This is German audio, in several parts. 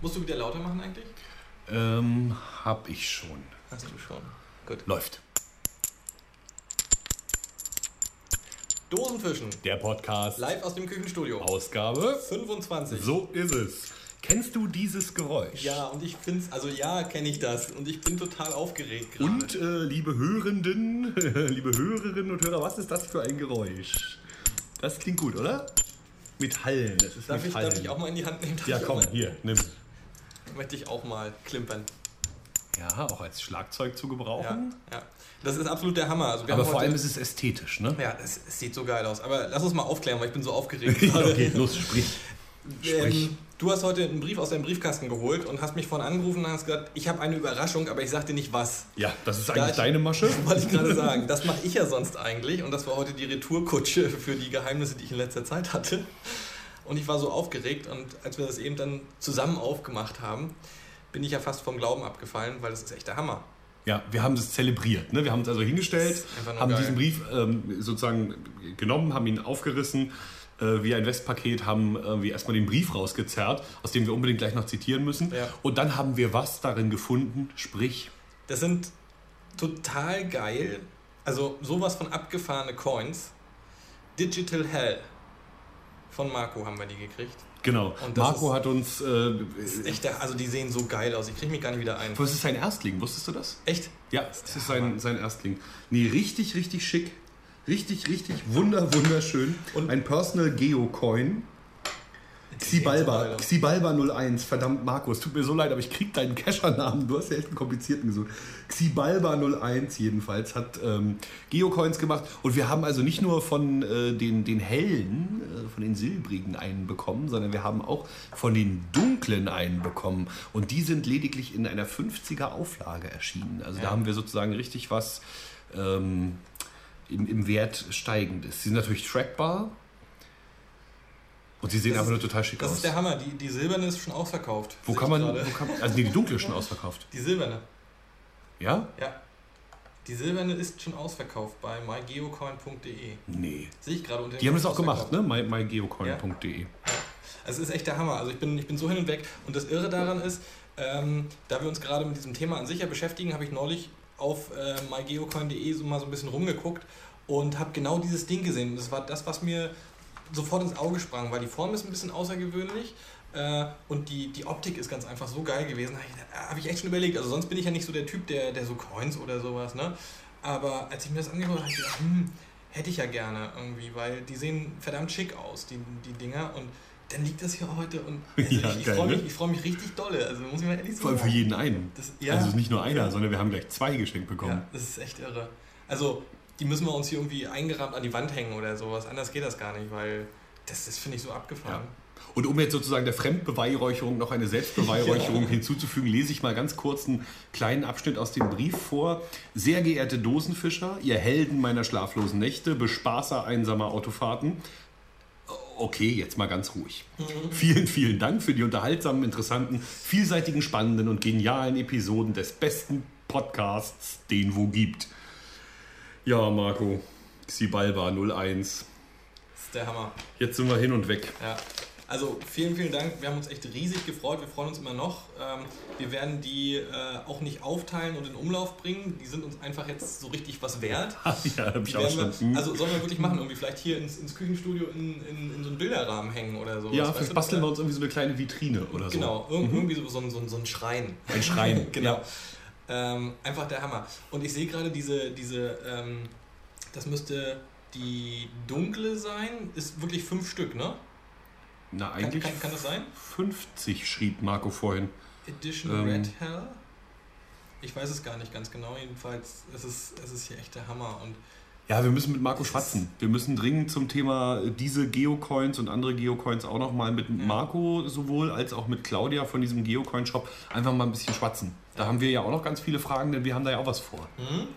Musst du wieder lauter machen eigentlich? Hab ich schon. Hast du schon. Gut. Läuft. Dosenfischen. Der Podcast. Live aus dem Küchenstudio. Ausgabe 25. So ist es. Kennst du dieses Geräusch? Ja, und ich find's, also ja, kenne ich das. Und ich bin total aufgeregt gerade. Und liebe Hörenden, liebe Hörerinnen und Hörer, was ist das für ein Geräusch? Das klingt gut, oder? Metallen. Das ist Darf Metallen. ich auch mal in die Hand nehmen? Ja, komm, hier, nimm. Möchte ich auch mal klimpern. Ja, auch als Schlagzeug zu gebrauchen. Ja. Das ist absolut der Hammer. Also aber vor allem ist es ästhetisch, ne? Ja, es sieht so geil aus. Aber lass uns mal aufklären, weil ich bin so aufgeregt. Okay, los, sprich. Du hast heute einen Brief aus deinem Briefkasten geholt und hast mich vorhin angerufen und hast gesagt, ich habe eine Überraschung, aber ich sag dir nicht was. Ja, das ist eigentlich deine Masche. Wollte ich gerade sagen. Das mache ich ja sonst eigentlich und das war heute die Retourkutsche für die Geheimnisse, die ich in letzter Zeit hatte. Und ich war so aufgeregt und als wir das eben dann zusammen aufgemacht haben, bin ich ja fast vom Glauben abgefallen, weil das ist echt der Hammer. Ja, wir haben das zelebriert. Ne? Wir haben uns also hingestellt, haben geil. diesen Brief sozusagen genommen, haben ihn aufgerissen, wie ein Westpaket, haben irgendwie erstmal den Brief rausgezerrt, aus dem wir unbedingt gleich noch zitieren müssen. Ja. Und dann haben wir was darin gefunden, sprich... Das sind total geil, also sowas von abgefahrene Coins. Digital Hell von Marco haben wir die gekriegt. Genau, Marco hat uns... ist echt also die sehen so geil aus, ich kriege mich gar nicht wieder ein. Das ist sein Erstling, wusstest du das? Echt? Ja, das ist sein Erstling. Nee, richtig, richtig schick. Richtig wunderschön. Und ein Personal Geocoin. Xibalba 01. Verdammt, Markus, tut mir so leid, aber ich krieg deinen Cacher-Namen. Du hast ja echt einen komplizierten gesucht. Xibalba 01 jedenfalls hat Geocoins gemacht. Und wir haben also nicht nur von den hellen, von den silbrigen einen bekommen, sondern wir haben auch von den dunklen einen bekommen. Und die sind lediglich in einer 50er Auflage erschienen. Also da haben wir sozusagen richtig was im Wert steigendes. Sie sind natürlich trackbar. Und sie sehen einfach nur total schick aus. Das ist der Hammer. Die silberne ist schon ausverkauft. Also die dunkle ist schon ausverkauft. Die silberne. Ja? Ja. Die silberne ist schon ausverkauft bei mygeocoin.de. Nee. Sehe ich gerade unter. Die haben das auch gemacht, ne? mygeocoin.de. Ja. Also es ist echt der Hammer. Also ich bin so hin und weg. Und das Irre daran ist, da wir uns gerade mit diesem Thema an sich ja beschäftigen, habe ich neulich auf mygeocoin.de so mal so ein bisschen rumgeguckt und habe genau dieses Ding gesehen. Und das war das, was mir sofort ins Auge sprang, weil die Form ist ein bisschen außergewöhnlich und die Optik ist ganz einfach so geil gewesen. Habe ich echt schon überlegt. Also sonst bin ich ja nicht so der Typ, der so Coins oder sowas, ne? Aber als ich mir das angeguckt habe, habe ich gedacht, hätte ich ja gerne irgendwie, weil die sehen verdammt schick aus, die Dinger. Und dann liegt das hier heute und also ich freue mich richtig dolle. Also muss ich mal ehrlich sagen. Vor allem für jeden einen. Also nicht nur einer, sondern wir haben gleich 2 geschenkt bekommen. Ja, das ist echt irre. Also die müssen wir uns hier irgendwie eingerahmt an die Wand hängen oder sowas. Anders geht das gar nicht, weil das finde ich so abgefahren. Ja. Und um jetzt sozusagen der Fremdbeweihräucherung noch eine Selbstbeweihräucherung hinzuzufügen, lese ich mal ganz kurz einen kleinen Abschnitt aus dem Brief vor. Sehr geehrte Dosenfischer, ihr Helden meiner schlaflosen Nächte, Bespaßer einsamer Autofahrten. Okay, jetzt mal ganz ruhig. Vielen Dank für die unterhaltsamen, interessanten, vielseitigen, spannenden und genialen Episoden des besten Podcasts, den wo gibt. Ja, Marco, Xibalba 01. Das ist der Hammer. Jetzt sind wir hin und weg. Ja, also vielen Dank. Wir haben uns echt riesig gefreut. Wir freuen uns immer noch. Wir werden die auch nicht aufteilen und in Umlauf bringen. Die sind uns einfach jetzt so richtig was wert. Ja, hab ich auch schon. Also sollen wir wirklich machen, irgendwie vielleicht hier ins Küchenstudio in so einen Bilderrahmen hängen oder so. Ja, vielleicht basteln wir uns irgendwie so eine kleine Vitrine oder so. Genau, irgendwie so ein Schrein. Ein Schrein, genau. Ja. Einfach der Hammer. Und ich sehe gerade das müsste die dunkle sein, ist wirklich 5 Stück, ne? Na, eigentlich kann das sein? 50 schrieb Marco vorhin. Edition Red Hell? Ich weiß es gar nicht ganz genau, jedenfalls es ist hier echt der Hammer. Und ja, wir müssen mit Marco schwatzen. Wir müssen dringend zum Thema diese Geocoins und andere Geocoins auch nochmal mit Marco sowohl als auch mit Claudia von diesem Geocoin-Shop einfach mal ein bisschen schwatzen. Da haben wir ja auch noch ganz viele Fragen, denn wir haben da ja auch was vor.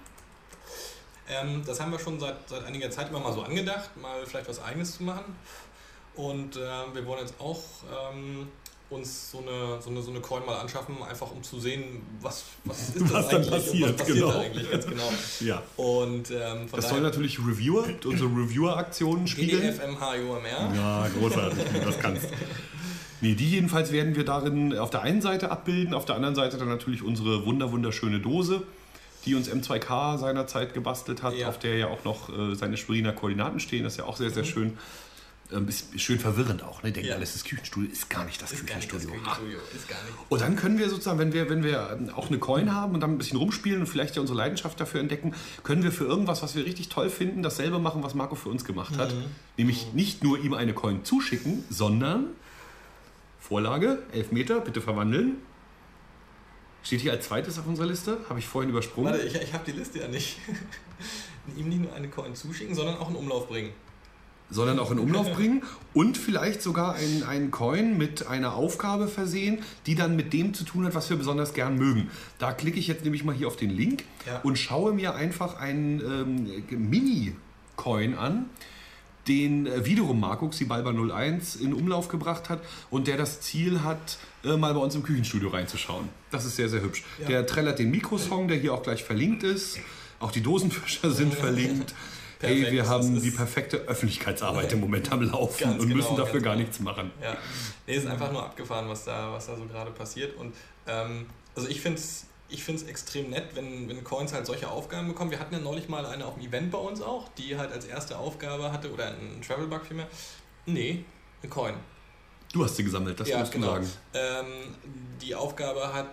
Das haben wir schon seit einiger Zeit immer mal so angedacht, mal vielleicht was Eigenes zu machen. Und wir wollen jetzt auch uns so eine Coin mal anschaffen, einfach um zu sehen, was ist das was eigentlich? Dann passiert, was passiert da eigentlich ganz genau. Ja. Und das soll natürlich unsere Reviewer-Aktionen spiegeln. DDFMHUMR. Ja, großartig, wie du das kannst. Nee, die jedenfalls werden wir darin auf der einen Seite abbilden, auf der anderen Seite dann natürlich unsere wunderschöne Dose, die uns M2K seinerzeit gebastelt hat, auf der ja auch noch seine Schweriner Koordinaten stehen. Das ist ja auch sehr, sehr schön. Ist schön verwirrend auch, ne? Denken alle, das ist das Küchenstudio, ist gar nicht das Küchenstudio. Und dann können wir sozusagen, wenn wir auch eine Coin haben und dann ein bisschen rumspielen und vielleicht ja unsere Leidenschaft dafür entdecken, können wir für irgendwas, was wir richtig toll finden, dasselbe machen, was Marco für uns gemacht hat. Nämlich nicht nur ihm eine Coin zuschicken, sondern Vorlage, 11 Meter, bitte verwandeln. Steht hier als zweites auf unserer Liste, habe ich vorhin übersprungen. Warte, ich habe die Liste ja nicht. Ihm nicht nur eine Coin zuschicken, sondern auch in Umlauf bringen. Sondern auch in Umlauf bringen und vielleicht sogar einen Coin mit einer Aufgabe versehen, die dann mit dem zu tun hat, was wir besonders gern mögen. Da klicke ich jetzt nämlich mal hier auf den Link und schaue mir einfach einen Mini-Coin an, den wiederum Marco Xibalba 01 in Umlauf gebracht hat und der das Ziel hat, mal bei uns im Küchenstudio reinzuschauen. Das ist sehr, sehr hübsch. Ja. Der trällert den Mikrosong, der hier auch gleich verlinkt ist. Auch die Dosenfischer sind verlinkt. Perfekt, hey, wir haben die perfekte Öffentlichkeitsarbeit im Moment am Laufen und müssen dafür gar nichts machen. Ja. Nee, es ist einfach nur abgefahren, was da so gerade passiert. Und also ich finde es extrem nett, wenn Coins halt solche Aufgaben bekommen. Wir hatten ja neulich mal eine auf dem Event bei uns auch, die halt als erste Aufgabe hatte, oder ein Travel-Bug vielmehr. Nee, eine Coin. Du hast sie gesammelt, das musst du sagen. Die Aufgabe hat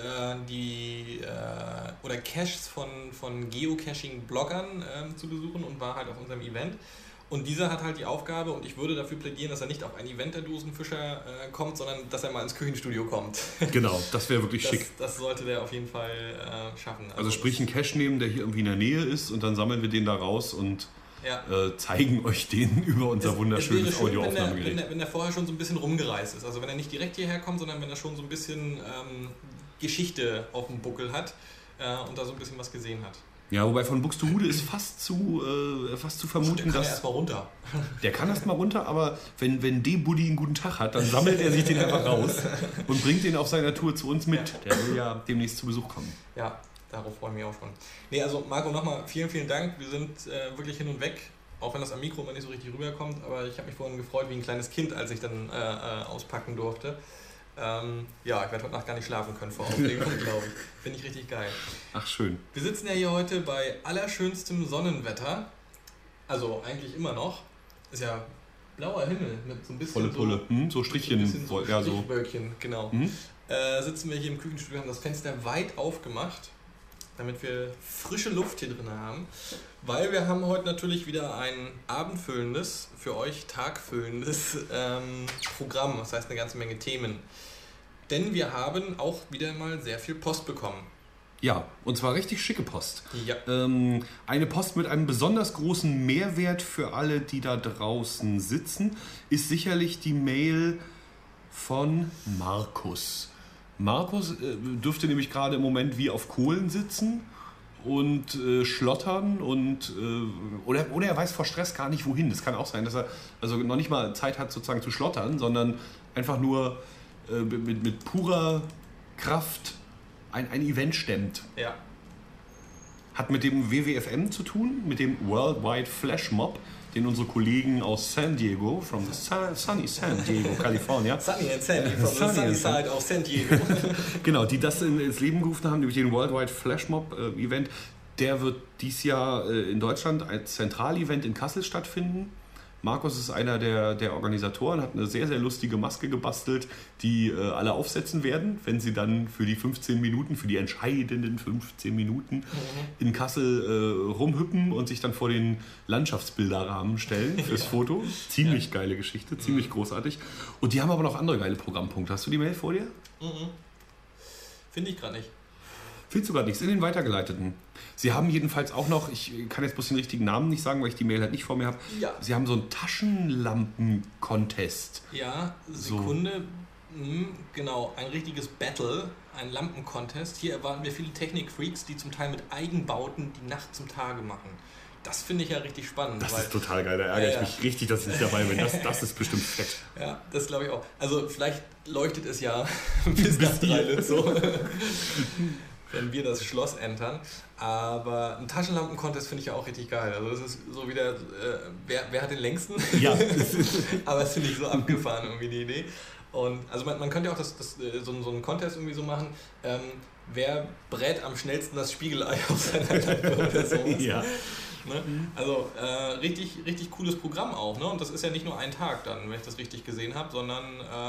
Caches von Geocaching-Bloggern zu besuchen und war halt auf unserem Event. Und dieser hat halt die Aufgabe, und ich würde dafür plädieren, dass er nicht auf ein Event der Dosenfischer kommt, sondern dass er mal ins Küchenstudio kommt. Genau, das wäre wirklich schick. Das sollte der auf jeden Fall schaffen. Also sprich einen Cache nehmen, der hier irgendwie in der Nähe ist, und dann sammeln wir den da raus und zeigen euch den über unser wunderschönes Audioaufnahmegerät. Wenn der vorher schon so ein bisschen rumgereist ist. Also wenn er nicht direkt hierher kommt, sondern wenn er schon so ein bisschen Geschichte auf dem Buckel hat und da so ein bisschen was gesehen hat. Ja, wobei von Buxtehude ist fast zu vermuten, der kann erst mal runter. Der kann erst mal runter, aber wenn D-Buddy einen guten Tag hat, dann sammelt er sich den einfach raus und bringt den auf seiner Tour zu uns mit. Der will ja demnächst zu Besuch kommen. Ja, darauf freue ich mich auch schon. Nee, also Marco, nochmal vielen, vielen Dank. Wir sind wirklich hin und weg, auch wenn das am Mikro immer nicht so richtig rüberkommt, aber ich habe mich vorhin gefreut wie ein kleines Kind, als ich dann auspacken durfte. Ich werde heute Nacht gar nicht schlafen können vor Aufregung, glaube ich. Finde ich richtig geil. Ach, schön. Wir sitzen ja hier heute bei allerschönstem Sonnenwetter. Also eigentlich immer noch. Ist ja blauer Himmel mit so ein bisschen volle Pulle. So Strichchen. So Strichwölkchen, genau. Sitzen wir hier im Küchenstudio, haben das Fenster weit aufgemacht, damit wir frische Luft hier drin haben. Weil wir haben heute natürlich wieder ein abendfüllendes, für euch tagfüllendes Programm. Das heißt eine ganze Menge Themen. Denn wir haben auch wieder mal sehr viel Post bekommen. Ja, und zwar richtig schicke Post. Ja. Eine Post mit einem besonders großen Mehrwert für alle, die da draußen sitzen, ist sicherlich die Mail von Markus. Markus dürfte nämlich gerade im Moment wie auf Kohlen sitzen und schlottern und oder er weiß vor Stress gar nicht wohin. Das kann auch sein, dass er also noch nicht mal Zeit hat sozusagen zu schlottern, sondern einfach nur mit purer Kraft ein Event stemmt. Ja. Hat mit dem WWFM zu tun, mit dem Worldwide Flash Mob, den unsere Kollegen aus San Diego, from the sunny San Diego, California. Sunny and Sandy, from the sunny side of San Diego. Genau, die das ins Leben gerufen haben, nämlich den Worldwide Flash Mob Event. Der wird dieses Jahr in Deutschland als Zentralevent in Kassel stattfinden. Markus ist einer der Organisatoren, hat eine sehr, sehr lustige Maske gebastelt, die alle aufsetzen werden, wenn sie dann für die 15 Minuten, für die entscheidenden 15 Minuten in Kassel rumhüppen und sich dann vor den Landschaftsbilderrahmen stellen fürs Foto. Ziemlich geile Geschichte, ziemlich großartig. Und die haben aber noch andere geile Programmpunkte. Hast du die Mail vor dir? Finde ich gerade nicht. Findest du gerade nichts in den weitergeleiteten. Sie haben jedenfalls auch noch, ich kann jetzt bloß den richtigen Namen nicht sagen, weil ich die Mail halt nicht vor mir habe. Ja. Sie haben so einen Taschenlampen-Contest. Ja, Sekunde. So. Genau, ein richtiges Battle, ein Lampen-Contest. Hier erwarten wir viele Technik-Freaks, die zum Teil mit Eigenbauten die Nacht zum Tage machen. Das finde ich ja richtig spannend. Das ist total geil, da ärgere ich mich richtig, dass ich nicht dabei bin. Das ist bestimmt fett. Ja, das glaube ich auch. Also vielleicht leuchtet es ja bis nach 3 Liter so. Wenn wir das Schloss entern. Aber ein Taschenlampen-Contest finde ich ja auch richtig geil. Also das ist so wieder, wer hat den längsten? Ja. Aber das finde ich so abgefahren, irgendwie die Idee. Und also man könnte auch so einen Contest irgendwie so machen, wer brät am schnellsten das Spiegelei auf seiner Lampe oder sowas. Ja. Ne? Also richtig, richtig cooles Programm auch. Ne? Und das ist ja nicht nur ein Tag dann, wenn ich das richtig gesehen habe, sondern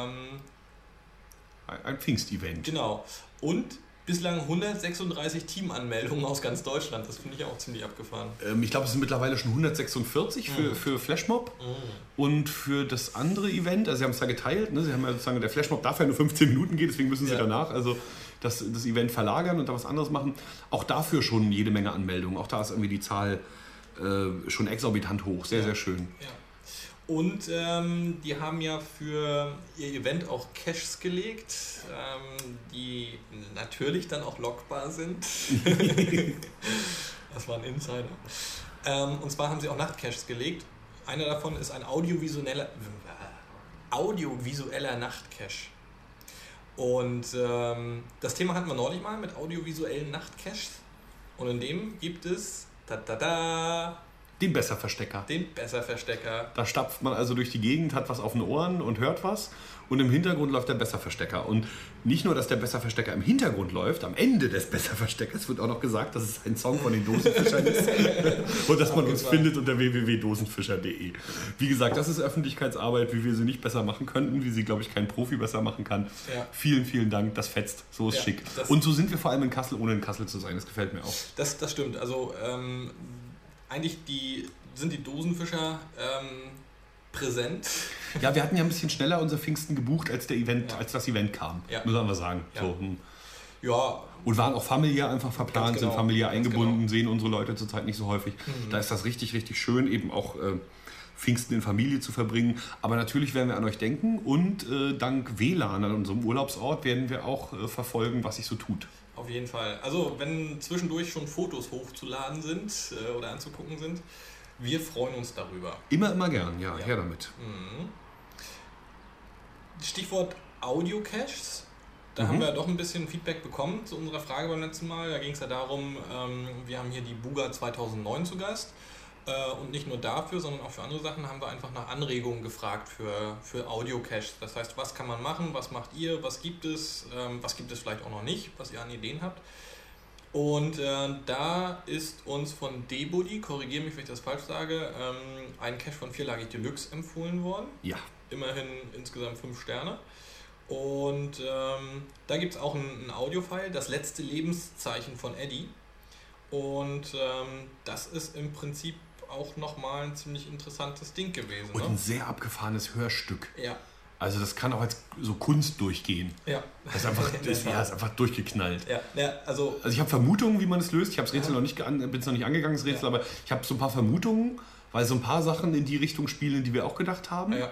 ein Pfingstevent. Genau. Und bislang 136 Teamanmeldungen aus ganz Deutschland. Das finde ich auch ziemlich abgefahren. Ich glaube, es sind mittlerweile schon 146 für Flashmob. Und für das andere Event, also sie haben es da geteilt, ne? Sie haben ja sozusagen, der Flashmob darf ja nur 15 Minuten gehen, deswegen müssen sie danach also das Event verlagern und da was anderes machen. Auch dafür schon jede Menge Anmeldungen. Auch da ist irgendwie die Zahl schon exorbitant hoch. Sehr, sehr schön. Ja. Und die haben ja für ihr Event auch Caches gelegt, die natürlich dann auch lockbar sind. Das war ein Insider. Und zwar haben sie auch Nachtcaches gelegt. Einer davon ist ein audiovisueller Nachtcache. Und das Thema hatten wir neulich mal mit audiovisuellen Nachtcaches. Und in dem gibt es den Besserverstecker. Da stapft man also durch die Gegend, hat was auf den Ohren und hört was. Und im Hintergrund läuft der Besserverstecker. Und nicht nur, dass der Besserverstecker im Hintergrund läuft, am Ende des Besserversteckers wird auch noch gesagt, dass es ein Song von den Dosenfischern ist. Und dass man uns findet unter www.dosenfischer.de. Wie gesagt, das ist Öffentlichkeitsarbeit, wie wir sie nicht besser machen könnten, wie sie, glaube ich, kein Profi besser machen kann. Ja. Vielen, vielen Dank, das fetzt. So ist schick. Und so sind wir vor allem in Kassel, ohne in Kassel zu sein. Das gefällt mir auch. Das stimmt. Also eigentlich sind die Dosenfischer präsent. Ja, wir hatten ja ein bisschen schneller unser Pfingsten gebucht, als das Event kam. Ja. Muss man sagen. Ja. So, Ja. Und waren auch familiär einfach verplant, sind familiär eingebunden, sehen unsere Leute zurzeit nicht so häufig. Da ist das richtig, richtig schön, eben auch Pfingsten in Familie zu verbringen. Aber natürlich werden wir an euch denken und dank WLAN an unserem Urlaubsort werden wir auch verfolgen, was sich so tut. Auf jeden Fall. Also wenn zwischendurch schon Fotos hochzuladen sind oder anzugucken sind, wir freuen uns darüber. Immer gern, ja. Her damit. Stichwort Audio-Caches. Da haben wir doch ein bisschen Feedback bekommen zu unserer Frage beim letzten Mal. Da ging es ja darum, wir haben hier die Buga 2009 zu Gast. Und nicht nur dafür, sondern auch für andere Sachen haben wir einfach nach Anregungen gefragt für Audio-Caches. Das heißt, was kann man machen, was macht ihr, was gibt es vielleicht auch noch nicht, was ihr an Ideen habt. Und da ist uns von D-Buddy, korrigiere mich, wenn ich das falsch sage, ein Cache von Vierlagig Deluxe empfohlen worden. Ja. Immerhin insgesamt 5 Sterne. Und da gibt es auch ein Audio-File, das letzte Lebenszeichen von Eddie. Und das ist im Prinzip auch nochmal ein ziemlich interessantes Ding gewesen. Und ein sehr abgefahrenes Hörstück. Ja. Also das kann auch als so Kunst durchgehen. Ja. Das ist einfach durchgeknallt. Ja, also ich habe Vermutungen, wie man es löst. Ich habe das Rätsel noch nicht angegangen, das Rätsel, aber ich habe so ein paar Vermutungen, weil so ein paar Sachen in die Richtung spielen, die wir auch gedacht haben. Ja.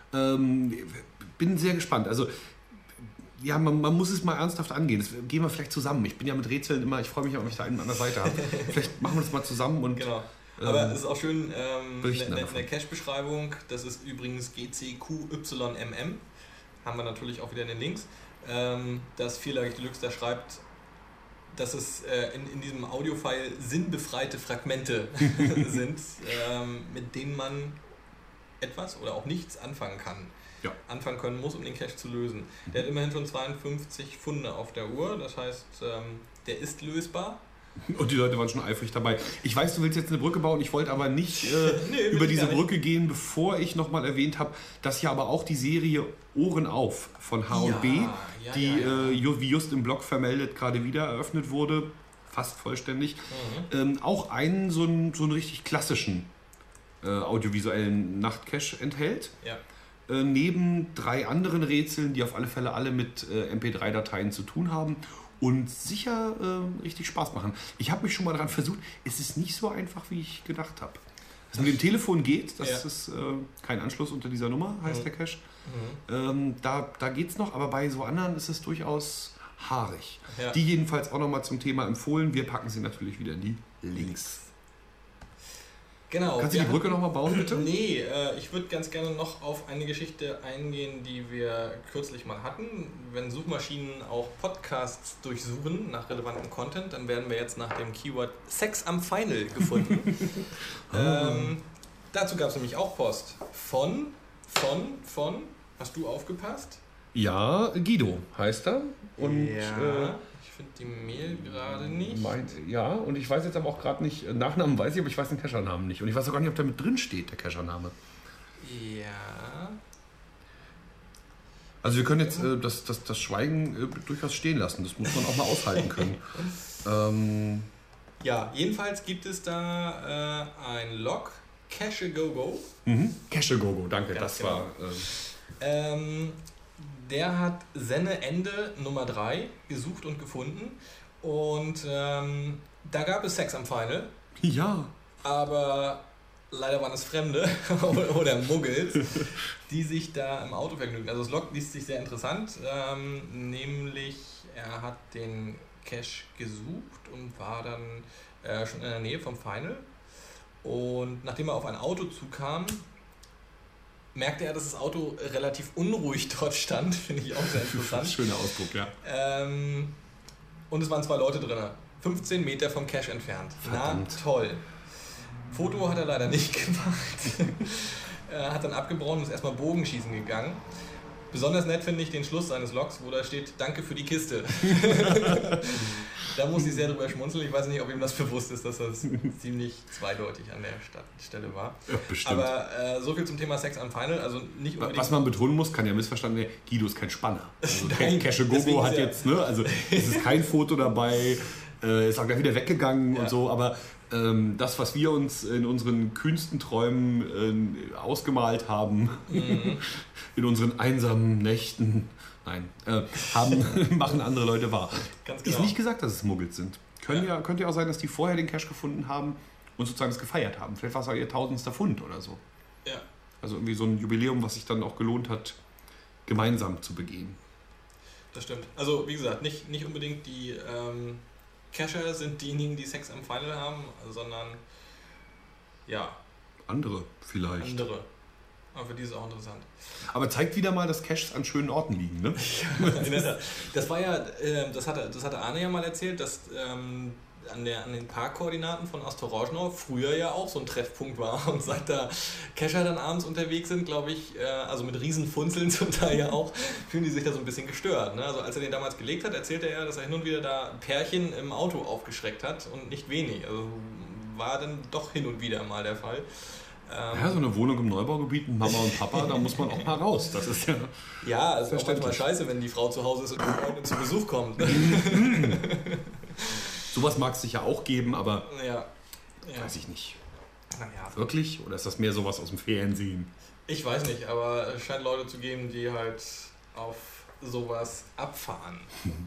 Bin sehr gespannt. Also ja, man muss es mal ernsthaft angehen. Das gehen wir vielleicht zusammen. Ich bin ja mit Rätseln immer, ich freue mich, wenn ich da einen an der Seite habe. Vielleicht machen wir das mal zusammen und genau. Aber es ist auch schön, eine Cache-Beschreibung, das ist übrigens GCQYMM, haben wir natürlich auch wieder in den Links. Das Vierlagig Deluxe, da schreibt, dass es in diesem Audio-File sinnbefreite Fragmente sind, mit denen man etwas oder auch nichts anfangen kann. Ja. Anfangen können muss, um den Cache zu lösen. Der hat immerhin schon 52 Funde auf der Uhr, das heißt, der ist lösbar. Und die Leute waren schon eifrig dabei. Ich weiß, du willst jetzt eine Brücke bauen, ich wollte aber nicht über diese Brücke gehen, bevor ich nochmal erwähnt habe, dass ja aber auch die Serie Ohren auf von H&B, wie just im Blog vermeldet, gerade wieder eröffnet wurde, fast vollständig, auch einen so einen richtig klassischen audiovisuellen Nachtcache enthält. Ja. Neben 3 anderen Rätseln, die auf alle Fälle alle mit MP3-Dateien zu tun haben und sicher richtig Spaß machen. Ich habe mich schon mal daran versucht, es ist nicht so einfach, wie ich gedacht habe. Das mit dem Telefon geht, das ist kein Anschluss unter dieser Nummer, heißt der Cache. Da geht es noch, aber bei so anderen ist es durchaus haarig. Ja. Die jedenfalls auch nochmal zum Thema empfohlen. Wir packen sie natürlich wieder in die Links. Genau. Kannst du die Brücke nochmal bauen, bitte? Nee, ich würde ganz gerne noch auf eine Geschichte eingehen, die wir kürzlich mal hatten. Wenn Suchmaschinen auch Podcasts durchsuchen nach relevantem Content, dann werden wir jetzt nach dem Keyword Sex am Final gefunden. Dazu gab es nämlich auch Post von, hast du aufgepasst? Ja, Guido heißt er. Und, ich finde die Mail gerade nicht. Und ich weiß jetzt aber auch gerade nicht, Nachnamen weiß ich, aber ich weiß den Cacher-Namen nicht. Und ich weiß auch gar nicht, ob da mit drin steht, der Cacher-Name. Ja. Also wir können jetzt das Schweigen durchaus stehen lassen. Das muss man auch mal aushalten können. Ja, jedenfalls gibt es da ein Log, Cache-A-Go-Go. Cache-A-Go-Go, danke. Ganz das genau. war... Der hat Senne Ende Nummer 3 gesucht und gefunden. Und da gab es Sex am Final. Ja. Aber leider waren es Fremde oder Muggels, die sich da im Auto vergnügen. Also das Log liest sich sehr interessant. Nämlich, er hat den Cache gesucht und war dann schon in der Nähe vom Final. Und nachdem er auf ein Auto zukam, merkte er, dass das Auto relativ unruhig dort stand. Finde ich auch sehr interessant. Schöner Ausdruck, ja. Und es waren 2 Leute drin, 15 Meter vom Cache entfernt. Verdammt. Na toll. Foto hat er leider nicht gemacht. Er hat dann abgebrochen und ist erstmal Bogenschießen gegangen. Besonders nett finde ich den Schluss seines Logs, wo da steht, danke für die Kiste. Da muss ich sehr drüber schmunzeln. Ich weiß nicht, ob ihm das bewusst ist, dass das ziemlich zweideutig an der Stelle war. Ja, bestimmt. Aber so viel zum Thema Sex am Final. Also nicht unbedingt. Was man betonen muss, kann ja missverstanden werden, Guido ist kein Spanner. Also Cache-A-Go-Go hat jetzt, ne, also es ist kein Foto dabei, ist auch gleich wieder weggegangen und so, aber das, was wir uns in unseren kühnsten Träumen ausgemalt haben, in unseren einsamen Nächten, machen andere Leute wahr. Ganz genau. Ist nicht gesagt, dass es Muggels sind. Könnte ja auch sein, dass die vorher den Cache gefunden haben und sozusagen es gefeiert haben. Vielleicht war es auch ihr 1000. Pfund oder so. Ja. Also irgendwie so ein Jubiläum, was sich dann auch gelohnt hat, gemeinsam zu begehen. Das stimmt. Also wie gesagt, nicht unbedingt die Cacher sind diejenigen, die Sex am Final haben, sondern ja. Andere vielleicht. Andere. Aber für die ist es auch interessant. Aber zeigt wieder mal, dass Caches an schönen Orten liegen, ne? Ja, das war ja, das hatte Arne ja mal erzählt, dass an den Parkkoordinaten von Astorojno früher ja auch so ein Treffpunkt war. Und seit da Cacher dann abends unterwegs sind, glaube ich, also mit Riesenfunzeln zum Teil ja auch, fühlen die sich da so ein bisschen gestört. Ne? Also als er den damals gelegt hat, erzählte er, dass er hin und wieder da Pärchen im Auto aufgeschreckt hat und nicht wenig. Also war dann doch hin und wieder mal der Fall. Ja, so eine Wohnung im Neubaugebiet mit Mama und Papa, da muss man auch mal raus. Das ist ja. Ja, also ist auch manchmal scheiße, wenn die Frau zu Hause ist und die Freundin zu Besuch kommt. Ne? Sowas mag es sicher auch geben, aber ja. Weiß ich nicht. Ja. Wirklich? Oder ist das mehr sowas aus dem Fernsehen? Ich weiß nicht, aber es scheint Leute zu geben, die halt auf sowas abfahren.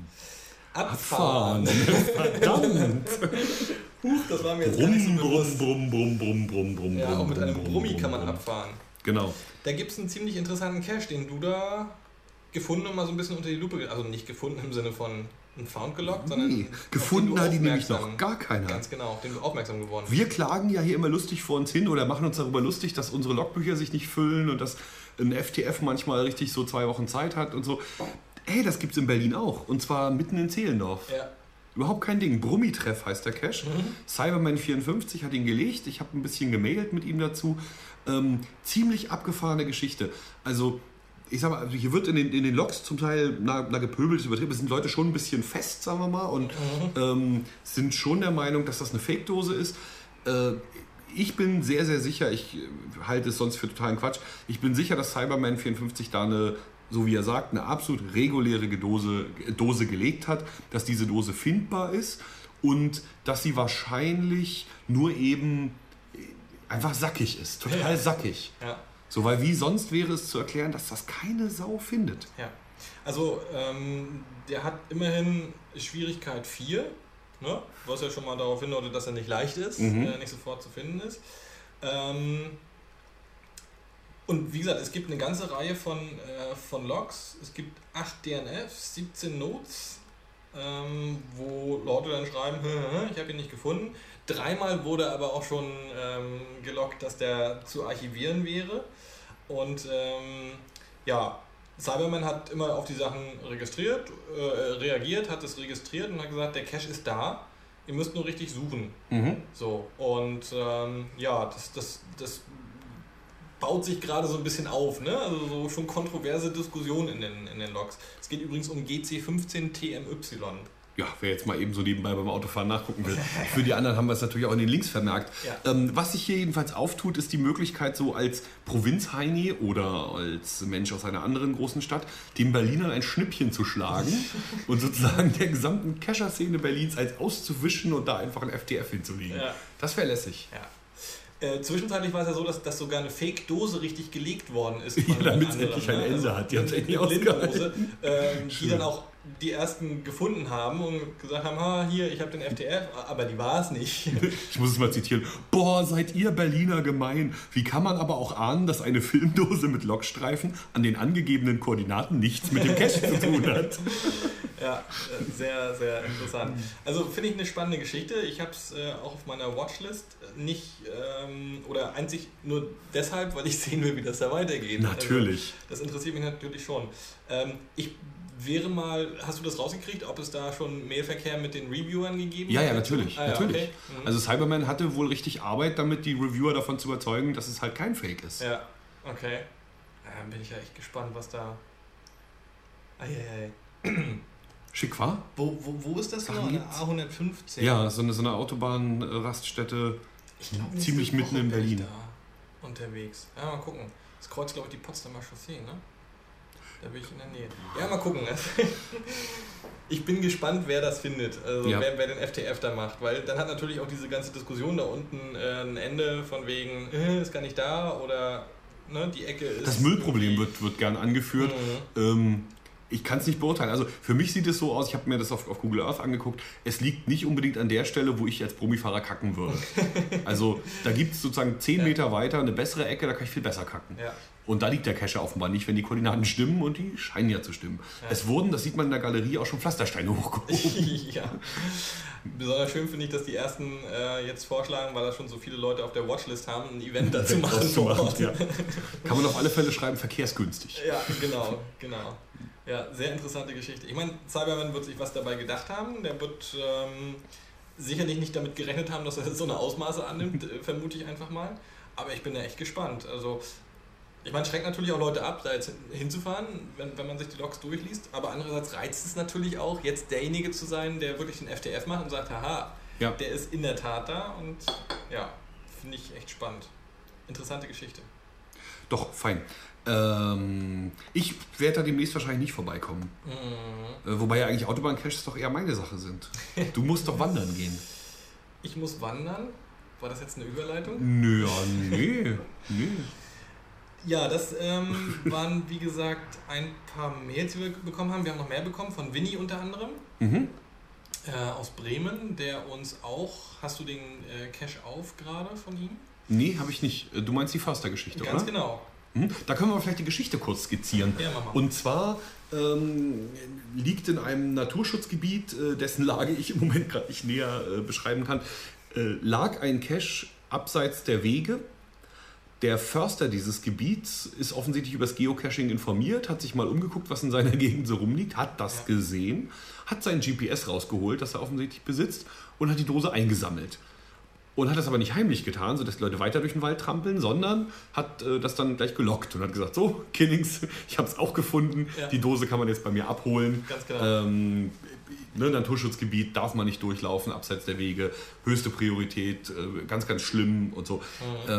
Abfahren! Verdammt! Huch, das war mir jetzt gar nicht so bewusst. Ja, auch mit einem Brummi kann man abfahren. Genau. Da gibt es einen ziemlich interessanten Cache, den du da gefunden und mal so ein bisschen unter die Lupe, also nicht gefunden im Sinne von ein Found gelockt, sondern gefunden hat die nämlich noch gar keiner. Ganz genau, auf den du aufmerksam geworden bist. Wir klagen ja hier immer lustig vor uns hin oder machen uns darüber lustig, dass unsere Logbücher sich nicht füllen und dass ein FTF manchmal richtig so 2 Wochen Zeit hat und so. Hey, das gibt's in Berlin auch. Und zwar mitten in Zehlendorf. Ja. Überhaupt kein Ding. Brummi-Treff heißt der Cache. Cyberman54 hat ihn gelegt. Ich habe ein bisschen gemailt mit ihm dazu. Ziemlich abgefahrene Geschichte. Also, ich sag mal, hier wird in den Logs zum Teil gepöbelt, übertrieben. Es sind Leute schon ein bisschen fest, sagen wir mal. Und sind schon der Meinung, dass das eine Fake-Dose ist. Ich bin sehr, sehr sicher, ich halte es sonst für totalen Quatsch, ich bin sicher, dass Cyberman54 da eine, so wie er sagt, eine absolut reguläre Dose gelegt hat, dass diese Dose findbar ist und dass sie wahrscheinlich nur eben einfach sackig ist, total sackig. Ja. So, weil wie sonst wäre es zu erklären, dass das keine Sau findet. Ja, also der hat immerhin Schwierigkeit 4, ne? Was ja schon mal darauf hindeutet, dass er nicht leicht ist, nicht sofort zu finden ist. Und wie gesagt, es gibt eine ganze Reihe von Logs. Es gibt 8 DNFs, 17 Notes, wo Leute dann schreiben, ich habe ihn nicht gefunden. 3-mal wurde aber auch schon geloggt, dass der zu archivieren wäre. Und Cyberman hat immer auf die Sachen reagiert, hat es registriert und hat gesagt, der Cache ist da, ihr müsst nur richtig suchen. So, und das baut sich gerade so ein bisschen auf, ne? Also so schon kontroverse Diskussionen in den Logs. Es geht übrigens um GC15 TMY. Ja, wer jetzt mal eben so nebenbei beim Autofahren nachgucken will. Für die anderen haben wir es natürlich auch in den Links vermerkt. Ja. Was sich hier jedenfalls auftut, ist die Möglichkeit, so als Provinzheini oder als Mensch aus einer anderen großen Stadt, den Berlinern ein Schnippchen zu schlagen und sozusagen der gesamten Cacher-Szene Berlins als auszuwischen und da einfach ein FTF hinzulegen. Ja. Das wäre lässig. Ja. Zwischenzeitlich war es ja so, dass sogar eine Fake-Dose richtig gelegt worden ist. Ja, damit es endlich ein Ende hat. Die haben es endlich ausgehalten. Die dann auch die ersten gefunden haben und gesagt haben, hier, ich habe den FTF, aber die war es nicht. Ich muss es mal zitieren. Boah, seid ihr Berliner gemein. Wie kann man aber auch ahnen, dass eine Filmdose mit Lokstreifen an den angegebenen Koordinaten nichts mit dem Cache zu tun hat? Ja, sehr, sehr interessant. Also finde ich eine spannende Geschichte. Ich habe es auch auf meiner Watchlist nicht, oder einzig nur deshalb, weil ich sehen will, wie das da weitergeht. Natürlich. Also, das interessiert mich natürlich schon. Ich wäre mal, hast du das rausgekriegt, ob es da schon Mailverkehr mit den Reviewern gegeben hat? Ja, natürlich. natürlich. Okay. Mhm. Also Cyberman hatte wohl richtig Arbeit damit, die Reviewer davon zu überzeugen, dass es halt kein Fake ist. Ja, okay. Bin ich ja echt gespannt, was da... Schick war? Wo ist das genau? A115? Ja, so eine Autobahnraststätte ziemlich mitten in Berlin. Da unterwegs. Ja, mal gucken. Das kreuzt, glaube ich, die Potsdamer Chaussee, ne? Da bin ich in der Nähe. Ja, mal gucken. Ich bin gespannt, wer das findet. Also wer den FTF da macht. Weil dann hat natürlich auch diese ganze Diskussion da unten ein Ende von wegen, ist gar nicht da oder ne, die Ecke ist... Das Müllproblem wird gern angeführt. Mhm. Ich kann es nicht beurteilen. Also für mich sieht es so aus, ich habe mir das auf Google Earth angeguckt, es liegt nicht unbedingt an der Stelle, wo ich als Promifahrer kacken würde. Also da gibt es sozusagen 10 Meter weiter eine bessere Ecke, da kann ich viel besser kacken. Ja. Und da liegt der Cache offenbar nicht, wenn die Koordinaten stimmen und die scheinen ja zu stimmen. Ja. Es wurden, das sieht man in der Galerie, auch schon Pflastersteine hochgehoben. Ja. Besonders schön finde ich, dass die ersten jetzt vorschlagen, weil da schon so viele Leute auf der Watchlist haben, ein Event dazu machen. Ja. Kann man auf alle Fälle schreiben, verkehrsgünstig. Ja, genau. Ja, sehr interessante Geschichte. Ich meine, Cyberman wird sich was dabei gedacht haben. Der wird sicherlich nicht damit gerechnet haben, dass er so eine Ausmaße annimmt, vermute ich einfach mal. Aber ich bin da echt gespannt. Also, ich meine, schreckt natürlich auch Leute ab, da jetzt hinzufahren, wenn man sich die Logs durchliest. Aber andererseits reizt es natürlich auch, jetzt derjenige zu sein, der wirklich den FTF macht und sagt, haha, der ist in der Tat da. Und ja, finde ich echt spannend. Interessante Geschichte. Doch, fein. Ich werde da demnächst wahrscheinlich nicht vorbeikommen. Wobei ja eigentlich Autobahncaches doch eher meine Sache sind. Du musst doch wandern gehen. Ich muss wandern? War das jetzt eine Überleitung? Nö, nee. Ja, das waren wie gesagt ein paar Mails, die wir bekommen haben. Wir haben noch mehr bekommen, von Winnie unter anderem. Aus Bremen, der uns auch... Hast du den Cache auf gerade von ihm? Nee, habe ich nicht. Du meinst die Förster-Geschichte, oder? Ganz genau. Da können wir vielleicht die Geschichte kurz skizzieren. Ja, mach mal. Und zwar liegt in einem Naturschutzgebiet, dessen Lage ich im Moment gerade nicht näher beschreiben kann, lag ein Cache abseits der Wege. Der Förster dieses Gebiets ist offensichtlich über das Geocaching informiert, hat sich mal umgeguckt, was in seiner Gegend so rumliegt, hat das gesehen, hat sein GPS rausgeholt, das er offensichtlich besitzt, und hat die Dose eingesammelt. Und hat das aber nicht heimlich getan, sodass die Leute weiter durch den Wald trampeln, sondern hat das dann gleich gelockt und hat gesagt, so, Kinnings, ich habe es auch gefunden, die Dose kann man jetzt bei mir abholen. Ganz genau. Naturschutzgebiet darf man nicht durchlaufen, abseits der Wege, höchste Priorität, ganz, ganz schlimm und so.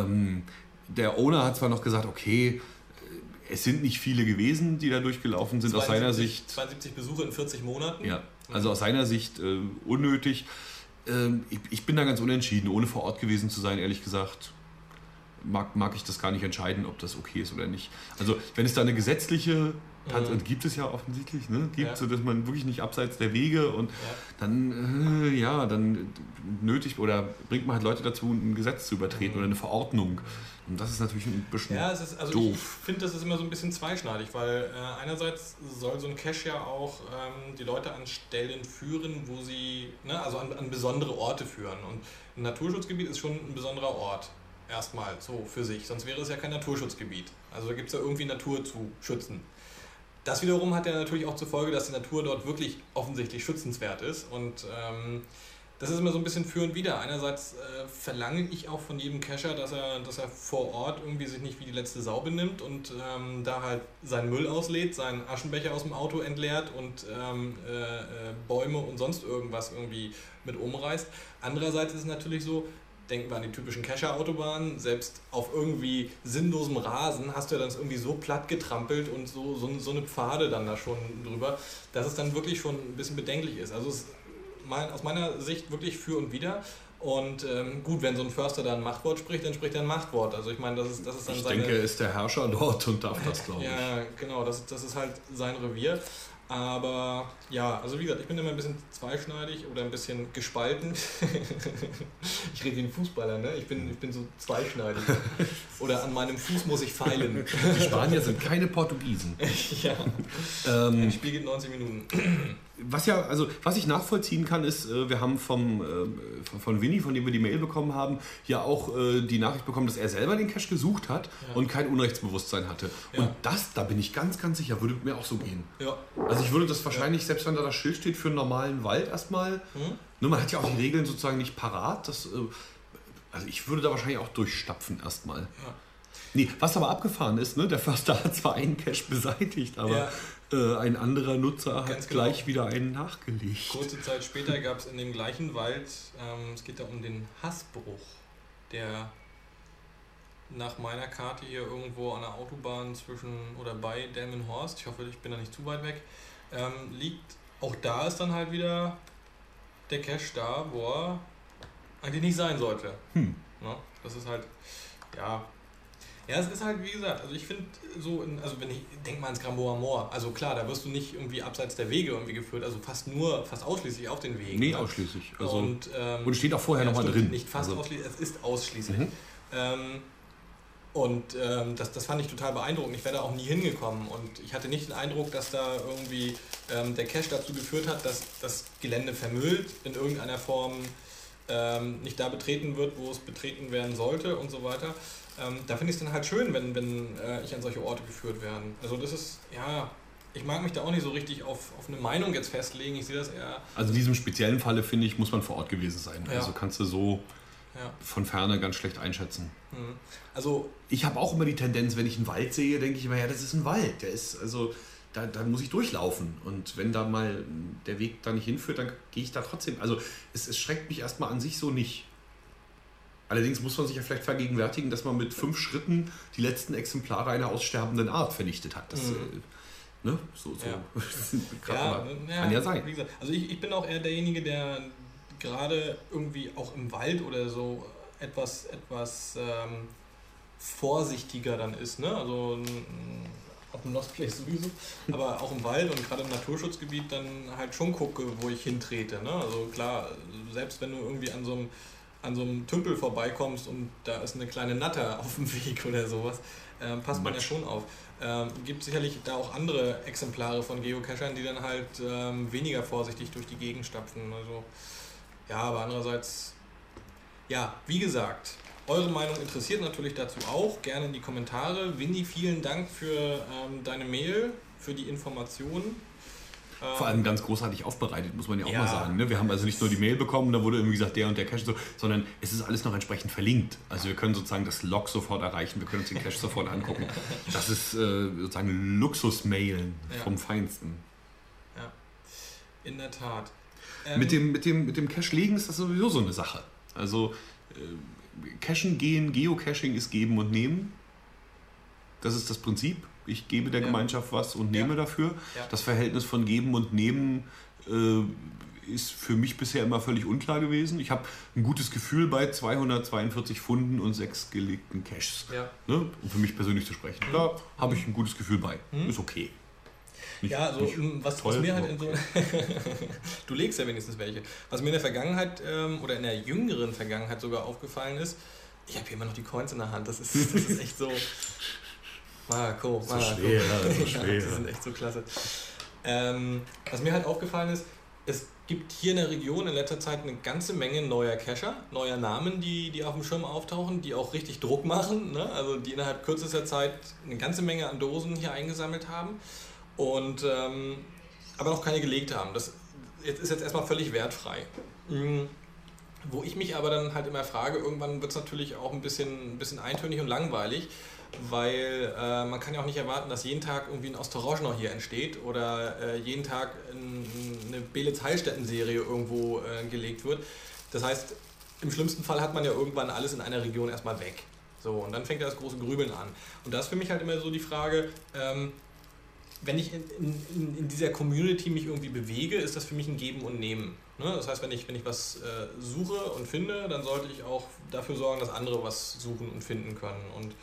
Der Owner hat zwar noch gesagt, okay, es sind nicht viele gewesen, die da durchgelaufen sind, 72, aus seiner Sicht. 72 Besuche in 40 Monaten. Ja, also aus seiner Sicht unnötig. Ich bin da ganz unentschieden, ohne vor Ort gewesen zu sein, ehrlich gesagt. Mag ich das gar nicht entscheiden, ob das okay ist oder nicht. Also wenn es da eine gesetzliche, gibt es ja offensichtlich, ne? So, dass man wirklich nicht abseits der Wege und dann nötig oder bringt man halt Leute dazu, ein Gesetz zu übertreten oder eine Verordnung. Und das ist natürlich ein bisschen doof. Ich finde, das ist immer so ein bisschen zweischneidig, weil einerseits soll so ein Cache ja auch die Leute an Stellen führen, wo sie, also an besondere Orte führen. Und ein Naturschutzgebiet ist schon ein besonderer Ort. Erstmal so für sich, sonst wäre es ja kein Naturschutzgebiet. Also da gibt es ja irgendwie Natur zu schützen. Das wiederum hat ja natürlich auch zur Folge, dass die Natur dort wirklich offensichtlich schützenswert ist und das ist immer so ein bisschen für und wider. Einerseits verlange ich auch von jedem Cacher, dass er vor Ort irgendwie sich nicht wie die letzte Sau benimmt und da halt seinen Müll auslädt, seinen Aschenbecher aus dem Auto entleert und Bäume und sonst irgendwas irgendwie mit umreißt. Andererseits ist es natürlich so, denken wir an die typischen Cacher-Autobahnen, selbst auf irgendwie sinnlosem Rasen hast du ja dann irgendwie so platt getrampelt und so eine Pfade dann da schon drüber, dass es dann wirklich schon ein bisschen bedenklich ist. Also es ist aus meiner Sicht wirklich für und wider. Und gut, wenn so ein Förster da ein Machtwort spricht, dann spricht er ein Machtwort. Also ich meine, das ist dann ich denke, er ist der Herrscher dort und darf das, glaube ich. Ja, genau, das ist halt sein Revier. Aber ja, also wie gesagt, ich bin immer ein bisschen zweischneidig oder ein bisschen gespalten. Ich rede wie ein Fußballer, ne? Ich bin so zweischneidig. Oder an meinem Fuß muss ich feilen. Die Spanier sind keine Portugiesen. Ja. Ein Spiel geht 90 Minuten. Was ich nachvollziehen kann, ist, wir haben von Winnie, von dem wir die Mail bekommen haben, ja auch die Nachricht bekommen, dass er selber den Cache gesucht hat und kein Unrechtsbewusstsein hatte. Ja. Und da bin ich ganz, ganz sicher, würde mir auch so gehen. Ja. Also ich würde das wahrscheinlich, selbst wenn da das Schild steht, für einen normalen Wald erstmal, man hat ja auch die Regeln sozusagen nicht parat, also ich würde da wahrscheinlich auch durchstapfen erstmal. Ja. Nee, was aber abgefahren ist, ne, der Förster hat zwar einen Cache beseitigt, aber ein anderer Nutzer hat gleich wieder einen nachgelegt. Kurze Zeit später gab es in dem gleichen Wald, es geht da um den Hassbruch, der nach meiner Karte hier irgendwo an der Autobahn bei Delmenhorst, ich hoffe, ich bin da nicht zu weit weg, liegt. Auch da ist dann halt wieder der Cache da, wo er eigentlich nicht sein sollte. Ja, das ist halt, ja, es ist halt, wie gesagt, also ich finde so, denk mal ans Gramboer Moor, also klar, da wirst du nicht irgendwie abseits der Wege irgendwie geführt, also fast ausschließlich auf den Wegen. Nee, ausschließlich. Also, und steht auch vorher nochmal drin. Nicht fast ausschließlich, es ist ausschließlich. Das fand ich total beeindruckend. Ich wäre da auch nie hingekommen und ich hatte nicht den Eindruck, dass da irgendwie der Cache dazu geführt hat, dass das Gelände vermüllt in irgendeiner Form nicht da betreten wird, wo es betreten werden sollte und so weiter. Da finde ich es dann halt schön, wenn ich an solche Orte geführt werde. Also das ist, ich mag mich da auch nicht so richtig auf eine Meinung jetzt festlegen. Ich sehe das eher... Also in diesem speziellen Falle, finde ich, muss man vor Ort gewesen sein. Ja. Also kannst du so von Ferne ganz schlecht einschätzen. Also ich habe auch immer die Tendenz, wenn ich einen Wald sehe, denke ich immer, das ist ein Wald. Der ist, da muss ich durchlaufen. Und wenn da mal der Weg da nicht hinführt, dann gehe ich da trotzdem. Also es schreckt mich erstmal an sich so nicht. Allerdings muss man sich ja vielleicht vergegenwärtigen, dass man mit 5 Schritten die letzten Exemplare einer aussterbenden Art vernichtet hat. Das, ne? So. Kann ja sein. Wie gesagt, also ich bin auch eher derjenige, der gerade irgendwie auch im Wald oder so etwas vorsichtiger dann ist. Ne? Also auf dem Lost Place sowieso, aber auch im Wald und gerade im Naturschutzgebiet dann halt schon gucke, wo ich hintrete. Ne? Also klar, selbst wenn du irgendwie an so einem Tümpel vorbeikommst und da ist eine kleine Natter auf dem Weg oder sowas, passt man ja schon auf. Gibt sicherlich da auch andere Exemplare von Geocachern, die dann halt weniger vorsichtig durch die Gegend stapfen. Also, aber andererseits, wie gesagt, eure Meinung interessiert natürlich dazu auch. Gerne in die Kommentare. Winnie, vielen Dank für deine Mail, für die Informationen. Vor allem ganz großartig aufbereitet, muss man ja auch mal sagen. Ne? Wir haben also nicht nur die Mail bekommen, da wurde irgendwie gesagt, der und der Cache so, sondern es ist alles noch entsprechend verlinkt. Also wir können sozusagen das Log sofort erreichen, wir können uns den Cache sofort angucken. Das ist sozusagen Luxus-Mailen vom Feinsten. Ja, in der Tat. Mit dem Cache-Legen ist das sowieso so eine Sache. Also Cachen gehen, Geocaching ist geben und nehmen. Das ist das Prinzip. Ich gebe der Gemeinschaft was und nehme dafür. Ja. Das Verhältnis von Geben und Nehmen ist für mich bisher immer völlig unklar gewesen. Ich habe ein gutes Gefühl bei 242 Funden und 6 gelegten Caches. Ja. Ne? Um für mich persönlich zu sprechen. Da habe ich ein gutes Gefühl bei. Ist okay. Was mir halt in so... Du legst ja wenigstens welche. Was mir in der Vergangenheit oder in der jüngeren Vergangenheit sogar aufgefallen ist, ich habe hier immer noch die Coins in der Hand. Das ist echt so... Marco. So schwer. Die sind echt so klasse. Was mir halt aufgefallen ist, es gibt hier in der Region in letzter Zeit eine ganze Menge neuer Cacher, neuer Namen, die auf dem Schirm auftauchen, die auch richtig Druck machen, ne? Also die innerhalb kürzester Zeit eine ganze Menge an Dosen hier eingesammelt haben und aber noch keine gelegt haben. Das ist jetzt erstmal völlig wertfrei. Wo ich mich aber dann halt immer frage, irgendwann wird es natürlich auch ein bisschen eintönig und langweilig, weil man kann ja auch nicht erwarten, dass jeden Tag irgendwie ein Osterauschner hier entsteht oder jeden Tag eine Belitz-Heilstätten-Serie irgendwo gelegt wird. Das heißt, im schlimmsten Fall hat man ja irgendwann alles in einer Region erstmal weg. So, und dann fängt ja das große Grübeln an. Und da ist für mich halt immer so die Frage, wenn ich in dieser Community mich irgendwie bewege, ist das für mich ein Geben und Nehmen. Ne? Das heißt, wenn ich was suche und finde, dann sollte ich auch dafür sorgen, dass andere was suchen und finden können. Und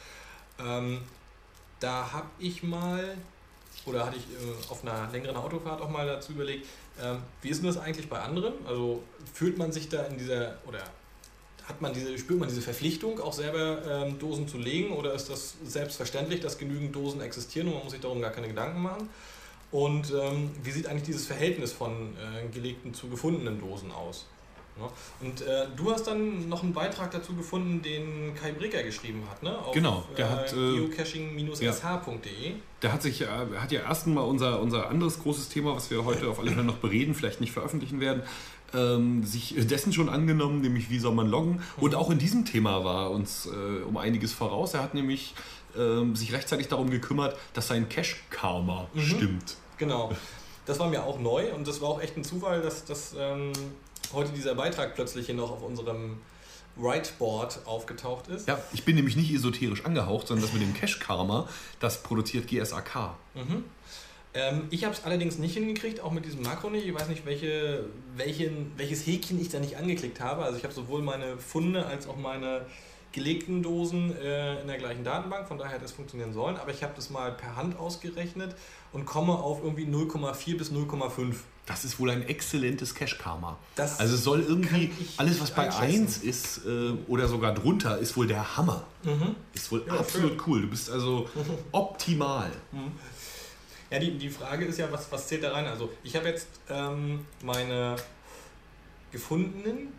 da habe ich mal, oder hatte ich auf einer längeren Autofahrt auch mal dazu überlegt, wie ist denn das eigentlich bei anderen? Also fühlt man sich da in dieser, oder spürt man diese Verpflichtung, auch selber Dosen zu legen, oder ist das selbstverständlich, dass genügend Dosen existieren und man muss sich darum gar keine Gedanken machen? Und wie sieht eigentlich dieses Verhältnis von gelegten zu gefundenen Dosen aus? Ja. Und du hast dann noch einen Beitrag dazu gefunden, den Kai Bricker geschrieben hat, ne? Auf, genau, der hat geocaching-sh.de. Der hat ja erst mal unser anderes großes Thema, was wir heute auf alle Fälle noch bereden, vielleicht nicht veröffentlichen werden, sich dessen schon angenommen, nämlich wie soll man loggen. Und auch in diesem Thema war uns um einiges voraus. Er hat nämlich sich rechtzeitig darum gekümmert, dass sein Cache-Karma stimmt. Genau, das war mir auch neu und das war auch echt ein Zufall, dass heute dieser Beitrag plötzlich hier noch auf unserem Whiteboard aufgetaucht ist. Ja, ich bin nämlich nicht esoterisch angehaucht, sondern das mit dem Cache-Karma, das produziert GSAK. Mhm. Ich habe es allerdings nicht hingekriegt, auch mit diesem Makro nicht. Ich weiß nicht, welches Häkchen ich da nicht angeklickt habe. Also ich habe sowohl meine Funde als auch meine gelegten Dosen in der gleichen Datenbank, von daher hat das funktionieren sollen. Aber ich habe das mal per Hand ausgerechnet und komme auf irgendwie 0,4 bis 0,5. Das ist wohl ein exzellentes Cache-Karma. Also es soll irgendwie, alles was bei 1 ist oder sogar drunter, ist wohl der Hammer. Mhm. Ist wohl absolut cool. Du bist also optimal. Mhm. Ja, die Frage ist ja, was zählt da rein? Also ich habe jetzt meine gefundenen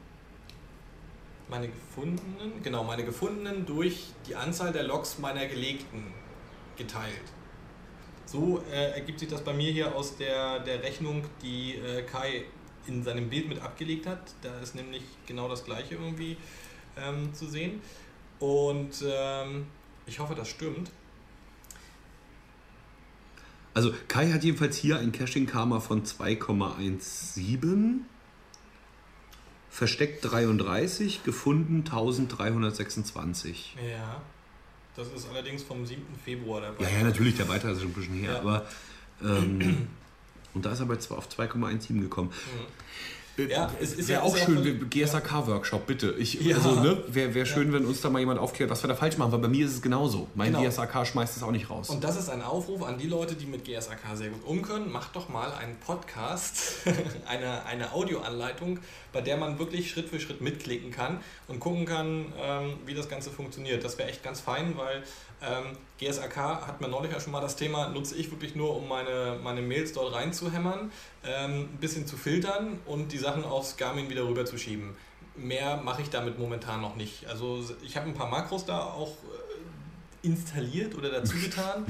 durch die Anzahl der Logs meiner gelegten geteilt. So ergibt sich das bei mir hier aus der Rechnung, die Kai in seinem Bild mit abgelegt hat. Da ist nämlich genau das Gleiche irgendwie zu sehen. Und ich hoffe, das stimmt. Also Kai hat jedenfalls hier ein Caching-Karma von 2,17, versteckt 33, gefunden 1326. Ja. Das ist allerdings vom 7. Februar dabei. Ja, natürlich, der Beitrag ist schon ein bisschen her. Ja. Aber, und da ist er auf 2,17 gekommen. Mhm. Ja, es ist ja auch schön, GSAK-Workshop, bitte. Wäre schön, wenn uns da mal jemand aufklärt, was wir da falsch machen, weil bei mir ist es genauso. Mein GSAK schmeißt es auch nicht raus. Und das ist ein Aufruf an die Leute, die mit GSAK sehr gut umkönnen. Macht doch mal einen Podcast, eine Audioanleitung, bei der man wirklich Schritt für Schritt mitklicken kann und gucken kann, wie das Ganze funktioniert. Das wäre echt ganz fein, weil GSAK hat mir neulich ja schon mal das Thema, nutze ich wirklich nur, um meine Mails dort reinzuhämmern, ein bisschen zu filtern und die Sachen aufs Garmin wieder rüber zu schieben. Mehr mache ich damit momentan noch nicht. Also ich habe ein paar Makros da auch installiert oder dazu getan,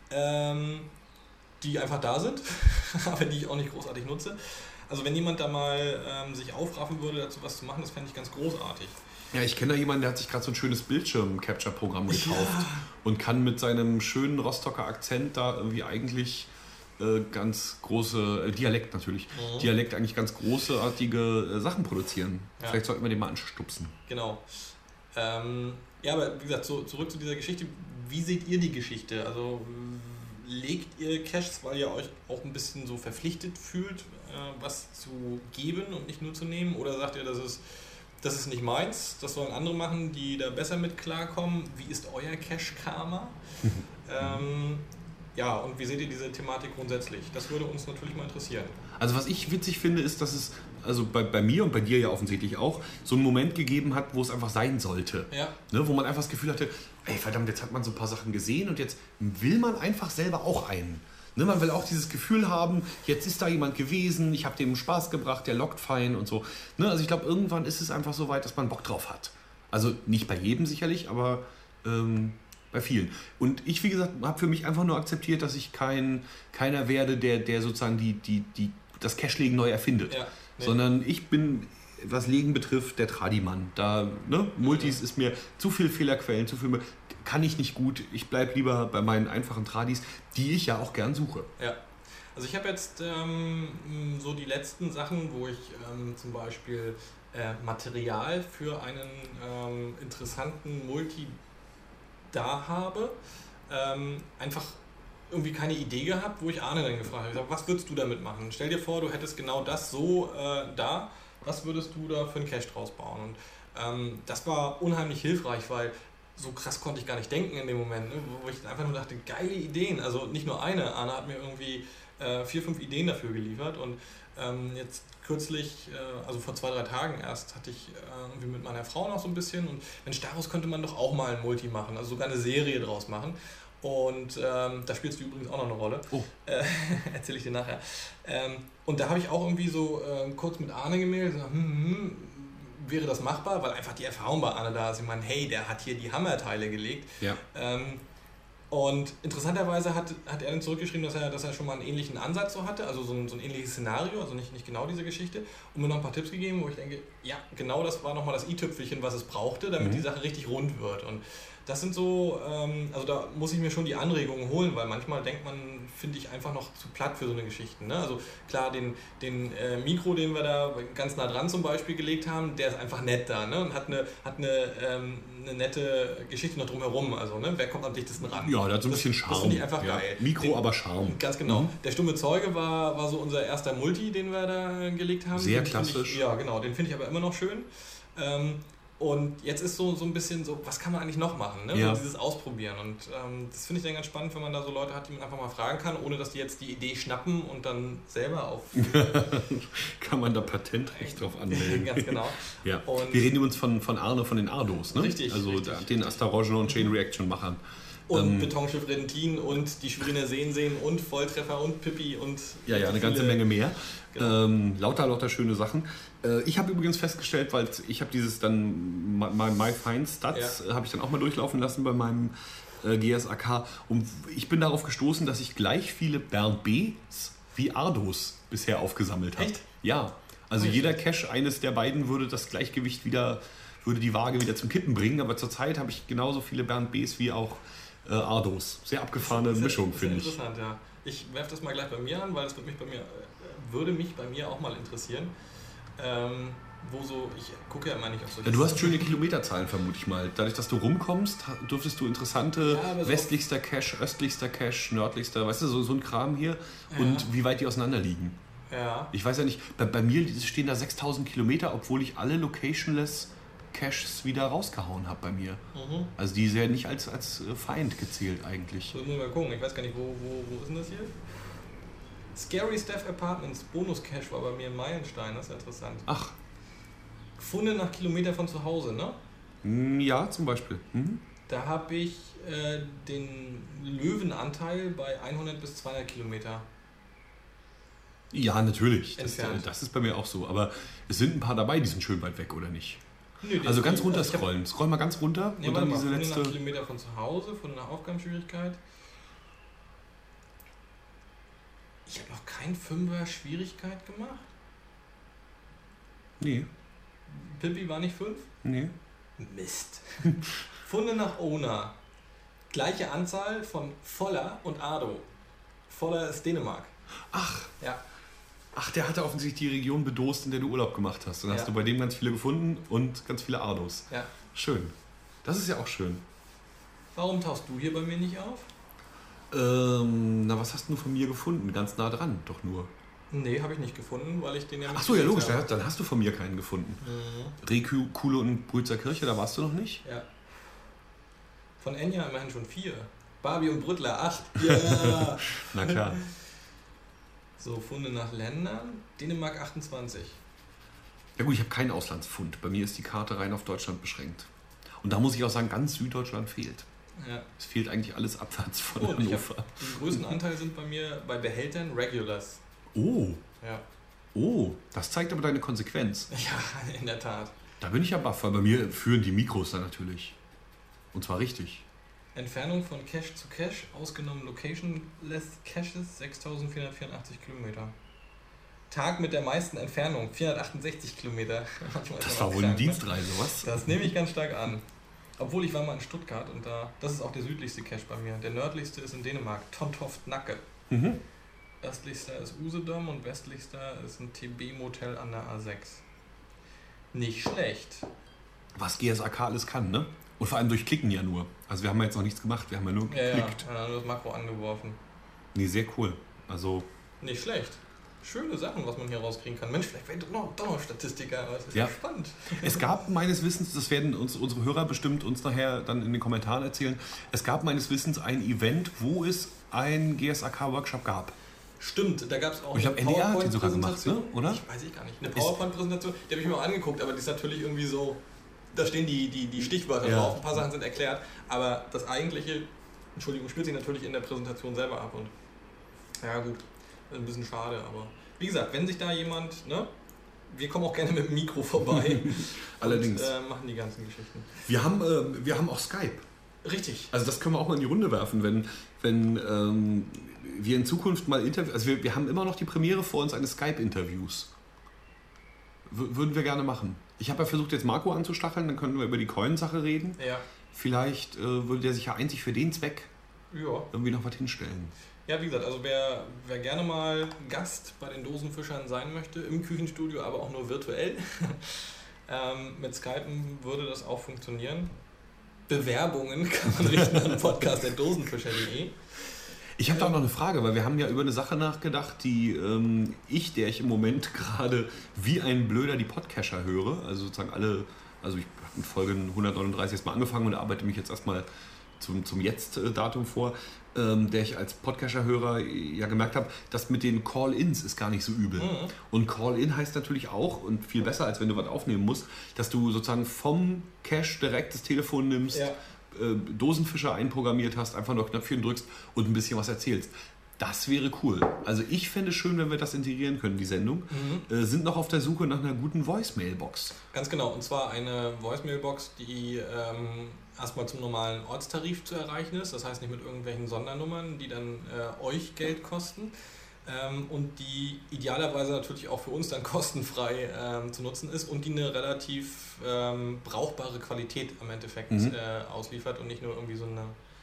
die einfach da sind, aber die ich auch nicht großartig nutze. Also wenn jemand da mal sich aufraffen würde, dazu was zu machen, das fände ich ganz großartig. Ja, ich kenne da jemanden, der hat sich gerade so ein schönes Bildschirm-Capture-Programm gekauft und kann mit seinem schönen Rostocker Akzent da irgendwie eigentlich ganz große, Dialekt natürlich, Dialekt eigentlich ganz großartige Sachen produzieren. Ja. Vielleicht sollten wir den mal anstupsen. Genau. Ja, aber wie gesagt, zurück zu dieser Geschichte. Wie seht ihr die Geschichte? Also legt ihr Caches, weil ihr euch auch ein bisschen so verpflichtet fühlt, was zu geben und nicht nur zu nehmen? Oder sagt ihr, das ist nicht meins, das sollen andere machen, die da besser mit klarkommen? Wie ist euer Cache-Karma? Ja, und wie seht ihr diese Thematik grundsätzlich? Das würde uns natürlich mal interessieren. Also was ich witzig finde, ist, dass es also bei mir und bei dir ja offensichtlich auch so einen Moment gegeben hat, wo es einfach sein sollte. Ja. Ne, wo man einfach das Gefühl hatte, ey verdammt, jetzt hat man so ein paar Sachen gesehen und jetzt will man einfach selber auch einen. Ne, man will auch dieses Gefühl haben, jetzt ist da jemand gewesen, ich habe dem Spaß gebracht, der lockt fein und so. Ne, also ich glaube, irgendwann ist es einfach so weit, dass man Bock drauf hat. Also nicht bei jedem sicherlich, aber bei vielen. Und ich, wie gesagt, habe für mich einfach nur akzeptiert, dass ich keiner werde, der sozusagen das Cachelegen neu erfindet. Ja, nee. Sondern ich bin was Legen betrifft, der Tradimann. Da, ne? Multis ist mir zu viel Fehlerquellen, zu viel... Kann ich nicht gut. Ich bleibe lieber bei meinen einfachen Tradis, die ich ja auch gern suche. Ja. Also ich habe jetzt so die letzten Sachen, wo ich zum Beispiel Material für einen interessanten Multi da habe, einfach irgendwie keine Idee gehabt, wo ich Arne dann gefragt habe. Ich sag, was würdest du damit machen? Stell dir vor, du hättest genau das so da. Was würdest du da für einen Cache draus bauen? Und das war unheimlich hilfreich, weil so krass konnte ich gar nicht denken in dem Moment, ne? Wo ich einfach nur dachte, geile Ideen. Also nicht nur eine. Arne hat mir irgendwie 4, 5 Ideen dafür geliefert. Und jetzt kürzlich, also vor 2, 3 Tagen erst, hatte ich irgendwie mit meiner Frau noch so ein bisschen. Und Mensch, daraus könnte man doch auch mal ein Multi machen, also sogar eine Serie draus machen. Und da spielst du übrigens auch noch eine Rolle. Oh. Erzähle ich dir nachher. Und da habe ich auch irgendwie so kurz mit Arne gemeldet, so, wäre das machbar? Weil einfach die Erfahrung bei Arne da ist. Ich meine, hey, der hat hier die Hammerteile gelegt. Ja. Und interessanterweise hat er dann zurückgeschrieben, dass er schon mal einen ähnlichen Ansatz so hatte, also so ein ähnliches Szenario, also nicht genau diese Geschichte, und mir noch ein paar Tipps gegeben, wo ich denke, ja, genau das war nochmal das i-Tüpfelchen, was es brauchte, damit die Sache richtig rund wird. Und das sind so, also da muss ich mir schon die Anregungen holen, weil manchmal denkt man, finde ich, einfach noch zu platt für so eine Geschichte. Ne? Also klar, den Mikro, den wir da ganz nah dran zum Beispiel gelegt haben, der ist einfach nett da, ne? Und hat eine nette Geschichte noch drumherum. Also, ne? Wer kommt am dichtesten ran? Ja, der hat so ein bisschen Charme. Das finde ich einfach geil. Mikro, aber Charme. Ganz genau. Der stumme Zeuge war so unser erster Multi, den wir da gelegt haben. Sehr klassisch. Ja, genau. Den finde ich aber immer noch schön. Und jetzt ist so ein bisschen so, was kann man eigentlich noch machen? Ne? Ja. So dieses Ausprobieren. Und das finde ich dann ganz spannend, wenn man da so Leute hat, die man einfach mal fragen kann, ohne dass die jetzt die Idee schnappen und dann selber auf... Kann man da Patentrecht drauf anmelden. Ganz genau. Ja. Und wir reden übrigens von Arne, von den Ardos. Ne? Richtig. Also richtig. Den Astarogen und Chain Reaction Machern. Und Betonschiff Rentin und die Schweriner Seen und Volltreffer und Pippi und... Ja, eine ganze Menge mehr. Genau. Lauter schöne Sachen. Ich habe übrigens festgestellt, weil ich habe dieses dann My Fine Stats habe ich dann auch mal durchlaufen lassen bei meinem GSAK, und ich bin darauf gestoßen, dass ich gleich viele Bernd B's wie Ardos bisher aufgesammelt habe. Echt? Ja, also jeder Cache eines der beiden würde das Gleichgewicht würde die Waage wieder zum Kippen bringen, aber zurzeit habe ich genauso viele Bernd B's wie auch Ardos. Sehr abgefahrene Mischung, finde ich. Interessant, ja. Ich werfe das mal gleich bei mir an, weil das würde mich bei mir auch mal interessieren. Ich gucke ja immer nicht auf so... Ja, du hast schöne Kilometerzahlen, vermute ich mal. Dadurch, dass du rumkommst, dürftest du interessante westlichster Cache, östlichster Cache, nördlichster, weißt du, so ein Kram hier, und wie weit die auseinander liegen. Ja. Ich weiß ja nicht, bei mir stehen da 6000 Kilometer, obwohl ich alle locationless Caches wieder rausgehauen habe bei mir. Also die sind ja nicht als Feind gezählt eigentlich. So, muss mal gucken, ich weiß gar nicht, wo ist denn das hier? Scary Staff Apartments, Bonus-Cache war bei mir in Meilenstein, das ist ja interessant. Ach. Gefunden nach Kilometer von zu Hause, ne? Ja, zum Beispiel. Da habe ich den Löwenanteil bei 100 bis 200 Kilometer. Ja, natürlich. Entfernt. Das ist bei mir auch so. Aber es sind ein paar dabei, die sind schön weit weg, oder nicht? Nö, also ganz runter scrollen. Scroll mal ganz runter. Und dann diese letzte... 100 Kilometer von zu Hause, von einer Aufgabenschwierigkeit. Ich habe noch kein 5er Schwierigkeit gemacht. Nee. Pippi war nicht 5? Nee. Mist. Funde nach Ona. Gleiche Anzahl von Voller und Ado. Voller ist Dänemark. Ach. Ja. Ach, der hatte offensichtlich die Region bedost, in der du Urlaub gemacht hast. Dann hast du bei dem ganz viele gefunden und ganz viele Ados. Ja. Schön. Das ist ja auch schön. Warum tauchst du hier bei mir nicht auf? Was hast du von mir gefunden? Ganz nah dran, doch nur. Nee, habe ich nicht gefunden, weil ich den ja... Ach so, ja logisch, dann hast du von mir keinen gefunden. Kuhle und Brützer Kirche, da warst du noch nicht? Ja. Von Enya immerhin schon 4. Barbie und Brüttler 8. Ja! Na klar. So, Funde nach Ländern. Dänemark 28. Ja gut, ich habe keinen Auslandsfund. Bei mir ist die Karte rein auf Deutschland beschränkt. Und da muss ich auch sagen, ganz Süddeutschland fehlt. Ja. Es fehlt eigentlich alles abwärts von Hannover. Den größten Anteil sind bei mir bei Behältern Regulars. Oh. Ja. Oh, das zeigt aber deine Konsequenz. Ja, in der Tat. Da bin ich ja baff, weil bei mir führen die Mikros dann natürlich. Und zwar richtig. Entfernung von Cache zu Cache, ausgenommen Location-less Caches, 6484 Kilometer. Tag mit der meisten Entfernung, 468 Kilometer. Das war wohl eine Dienstreise, was? Das nehme ich ganz stark an. Obwohl, ich war mal in Stuttgart und das ist auch der südlichste Cache bei mir. Der nördlichste ist in Dänemark, Tontoft-Nacke. Östlichster ist Usedom und westlichster ist ein TB-Motel an der A6. Nicht schlecht. Was GSAK alles kann, ne? Und vor allem durch Klicken ja nur. Also wir haben ja jetzt noch nichts gemacht, wir haben ja nur geklickt. Ja, nur das Makro angeworfen. Nee, sehr cool. Also... Nicht schlecht. Schöne Sachen, was man hier rauskriegen kann. Mensch, vielleicht werden doch noch Statistiker, aber das ist ja spannend. Es gab meines Wissens, das werden unsere Hörer bestimmt uns nachher dann in den Kommentaren erzählen, es gab meines Wissens ein Event, wo es einen GSAK-Workshop gab. Stimmt, da gab es auch eine PowerPoint-Präsentation, oder? Ich weiß gar nicht. Eine PowerPoint-Präsentation, die habe ich mir auch angeguckt, aber die ist natürlich irgendwie so, da stehen die Stichwörter drauf, ein paar Sachen sind erklärt, aber das eigentliche, spielt sich natürlich in der Präsentation selber ab und ja gut. Ein bisschen schade, aber wie gesagt, wenn sich da jemand, ne, wir kommen auch gerne mit dem Mikro vorbei. Allerdings. Und machen die ganzen Geschichten. Wir haben auch Skype. Richtig. Also das können wir auch mal in die Runde werfen, wenn wir in Zukunft mal Interviews, also wir haben immer noch die Premiere vor uns eines Skype-Interviews. Würden wir gerne machen. Ich habe ja versucht, jetzt Marco anzustacheln, dann könnten wir über die Coin-Sache reden. Ja. Vielleicht würde der sich ja einzig für den Zweck irgendwie noch was hinstellen. Ja, wie gesagt, also wer gerne mal Gast bei den Dosenfischern sein möchte, im Küchenstudio, aber auch nur virtuell, mit Skypen würde das auch funktionieren. Bewerbungen kann man richten an podcast@dosenfischer.de. Ich habe da auch noch eine Frage, weil wir haben ja über eine Sache nachgedacht, die der ich im Moment gerade wie ein Blöder die Podcaster höre, also sozusagen ich habe mit Folge 139 erstmal angefangen und arbeite mich jetzt erstmal zum Jetzt-Datum vor, der ich als Podcaster-Hörer ja gemerkt habe, dass mit den Call-Ins ist gar nicht so übel. Mhm. Und Call-In heißt natürlich auch, und viel besser, als wenn du was aufnehmen musst, dass du sozusagen vom Cache direkt das Telefon nimmst, Dosenfischer einprogrammiert hast, einfach nur Knöpfchen drückst und ein bisschen was erzählst. Das wäre cool. Also ich fände es schön, wenn wir das integrieren können, die Sendung. Sind noch auf der Suche nach einer guten Voicemail-Box. Ganz genau, und zwar eine Voicemail-Box, die erstmal zum normalen Ortstarif zu erreichen ist. Das heißt nicht mit irgendwelchen Sondernummern, die dann euch Geld kosten. Und die idealerweise natürlich auch für uns dann kostenfrei zu nutzen ist und die eine relativ brauchbare Qualität am Endeffekt ausliefert und nicht nur irgendwie so eine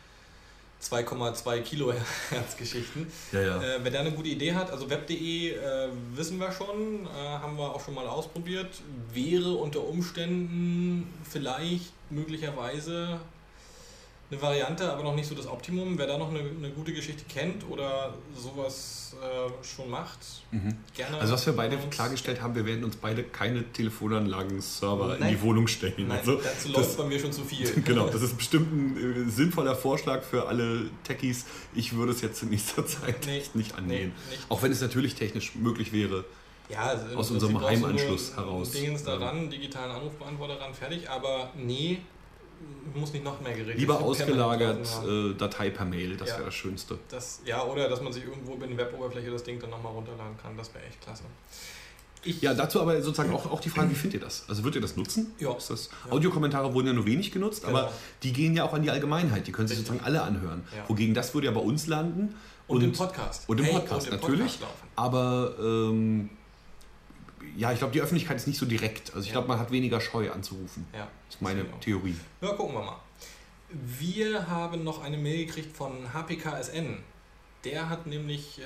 2,2 Kilohertz Geschichten. Ja. Wer da eine gute Idee hat, also web.de wissen wir schon, haben wir auch schon mal ausprobiert, wäre unter Umständen vielleicht möglicherweise eine Variante, aber noch nicht so das Optimum. Wer da noch eine gute Geschichte kennt oder sowas schon macht, gerne. Also was wir beide klargestellt haben, wir werden uns beide keine Telefonanlagen, Server in die Wohnung stellen. Nein, also, dazu läuft bei mir schon zu viel. Genau, das ist bestimmt ein sinnvoller Vorschlag für alle Techies. Ich würde es jetzt in nächster Zeit nicht angehen. Nicht. Auch wenn es natürlich technisch möglich wäre. Ja, also aus unserem Heimanschluss heraus. Dingens daran, digitalen Anrufbeantworter ran, fertig, aber muss nicht noch mehr geregelt. Lieber ausgelagert Datei per Mail, das wäre das Schönste. Oder dass man sich irgendwo über eine Web-Oberfläche das Ding dann nochmal runterladen kann, das wäre echt klasse. Dazu aber sozusagen auch die Frage, wie findet ihr das? Also würdet ihr das nutzen? Ja. Audiokommentare wurden ja nur wenig genutzt, aber die gehen ja auch an die Allgemeinheit, die können sich sozusagen alle anhören. Ja. Wogegen das würde ja bei uns landen. Und im Podcast. Und im Podcast natürlich, aber ich glaube, die Öffentlichkeit ist nicht so direkt. Also ich glaube, man hat weniger Scheu anzurufen. Ja. Das ist meine Theorie. Ja, gucken wir mal. Wir haben noch eine Mail gekriegt von HPKSN. Der hat nämlich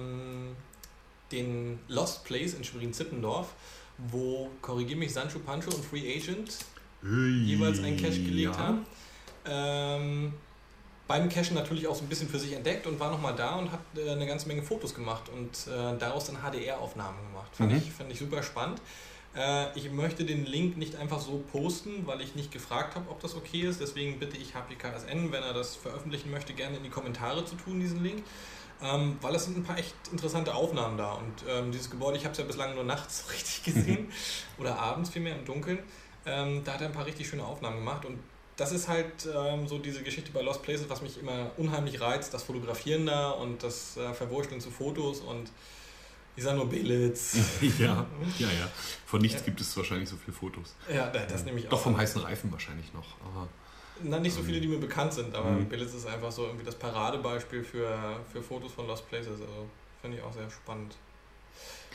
den Lost Place in Schwerin-Zippendorf, wo, korrigier mich, Sancho Pancho und Free Agent jeweils einen Cache gelegt haben. Beim Cachen natürlich auch so ein bisschen für sich entdeckt und war nochmal da und hat eine ganze Menge Fotos gemacht und daraus dann HDR-Aufnahmen gemacht. Fand ich super spannend. Ich möchte den Link nicht einfach so posten, weil ich nicht gefragt habe, ob das okay ist. Deswegen bitte ich HPKSN, wenn er das veröffentlichen möchte, gerne in die Kommentare zu tun, diesen Link. Weil es sind ein paar echt interessante Aufnahmen da. Und dieses Gebäude, ich habe es ja bislang nur nachts so richtig gesehen oder abends vielmehr im Dunkeln. Da hat er ein paar richtig schöne Aufnahmen gemacht und das ist halt so diese Geschichte bei Lost Places, was mich immer unheimlich reizt, das Fotografieren da und das Verwurschteln zu Fotos und ich sage nur Belitz. Ja. Von nichts gibt es wahrscheinlich so viele Fotos. Ja, das nehme ich auch. Doch vom heißen Reifen wahrscheinlich noch. Aber nicht so viele, die mir bekannt sind, aber Belitz ist einfach so irgendwie das Paradebeispiel für Fotos von Lost Places. Also finde ich auch sehr spannend.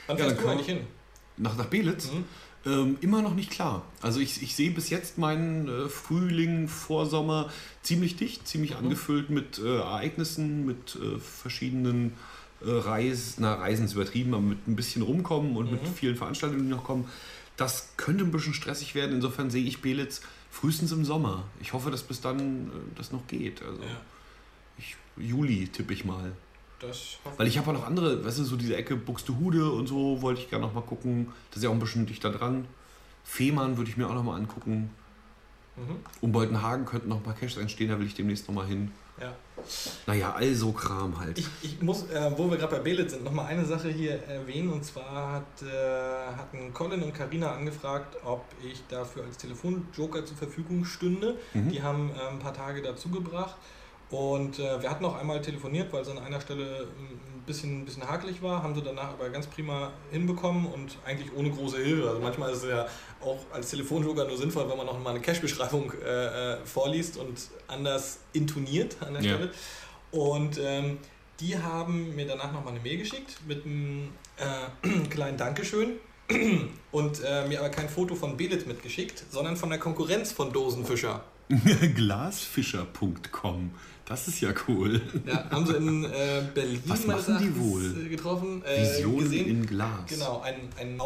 Wann fährst du eigentlich hin? Nach Belitz? Immer noch nicht klar. Also ich sehe bis jetzt meinen Frühling, Vorsommer ziemlich dicht, ziemlich angefüllt mit Ereignissen, mit verschiedenen Reisen ist übertrieben, aber mit ein bisschen rumkommen und mit vielen Veranstaltungen, die noch kommen. Das könnte ein bisschen stressig werden. Insofern sehe ich Belitz frühestens im Sommer. Ich hoffe, dass bis dann das noch geht. Also Juli tippe ich mal. Weil ich habe auch noch andere, weißt du, so diese Ecke Buxtehude und so wollte ich gerne noch mal gucken. Das ist ja auch ein bisschen dichter dran. Fehmarn würde ich mir auch noch mal angucken. Um Boltenhagen könnten noch ein paar Caches entstehen, da will ich demnächst noch mal hin. Ja. Naja, also Kram halt. Ich muss, wo wir gerade bei Belitz sind, noch mal eine Sache hier erwähnen. Und zwar hatten Colin und Carina angefragt, ob ich dafür als Telefonjoker zur Verfügung stünde. Die haben ein paar Tage dazu gebracht. Und wir hatten noch einmal telefoniert, weil es an einer Stelle ein bisschen hakelig war, haben sie danach aber ganz prima hinbekommen und eigentlich ohne große Hilfe. Also manchmal ist es ja auch als Telefonjoker nur sinnvoll, wenn man noch mal eine Cache-Beschreibung vorliest und anders intoniert an der Stelle. Und die haben mir danach noch mal eine Mail geschickt mit einem kleinen Dankeschön und mir aber kein Foto von Belitz mitgeschickt, sondern von der Konkurrenz von Dosenfischer. Glasfischer.com. Das ist ja cool. Ja, haben sie in Berlin was machen die wohl? Getroffen. Visionen gesehen. In Glas. Genau, ein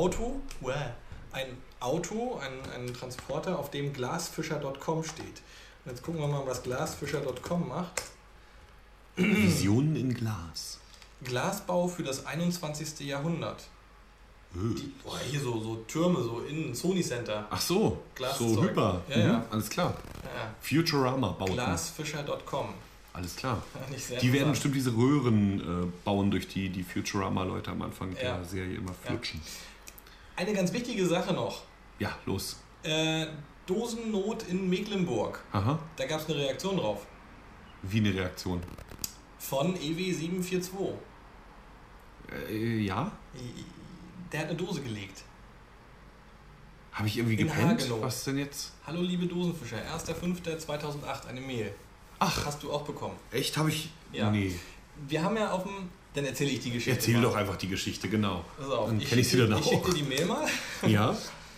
Transporter, auf dem glasfischer.com steht. Und jetzt gucken wir mal, was glasfischer.com macht. Visionen in Glas. Glasbau für das 21. Jahrhundert. Hier so Türme, so in Sony Center. Ach so, so hyper. Ja. Alles klar. Ja. Futurama bauen. Glasfischer.com. Alles klar. Die werden bestimmt diese Röhren bauen, durch die Futurama-Leute am Anfang der Serie immer flutschen. Eine ganz wichtige Sache noch. Ja, los. Dosennot in Mecklenburg. Aha. Da gab es eine Reaktion drauf. Wie eine Reaktion? Von EW742. Ja? Der hat eine Dose gelegt. Habe ich irgendwie gepennt? Was denn jetzt? Hallo liebe Dosenfischer, 1.5.2008, eine Mail. Ach. Hast du auch bekommen. Echt? Habe ich? Ja. Nee. Wir haben ja dann erzähle ich die Geschichte. Erzähl doch einfach die Geschichte, genau. Pass auf, dann kenne ich sie dann auch. Ich schicke dir die Mail mal. Ja.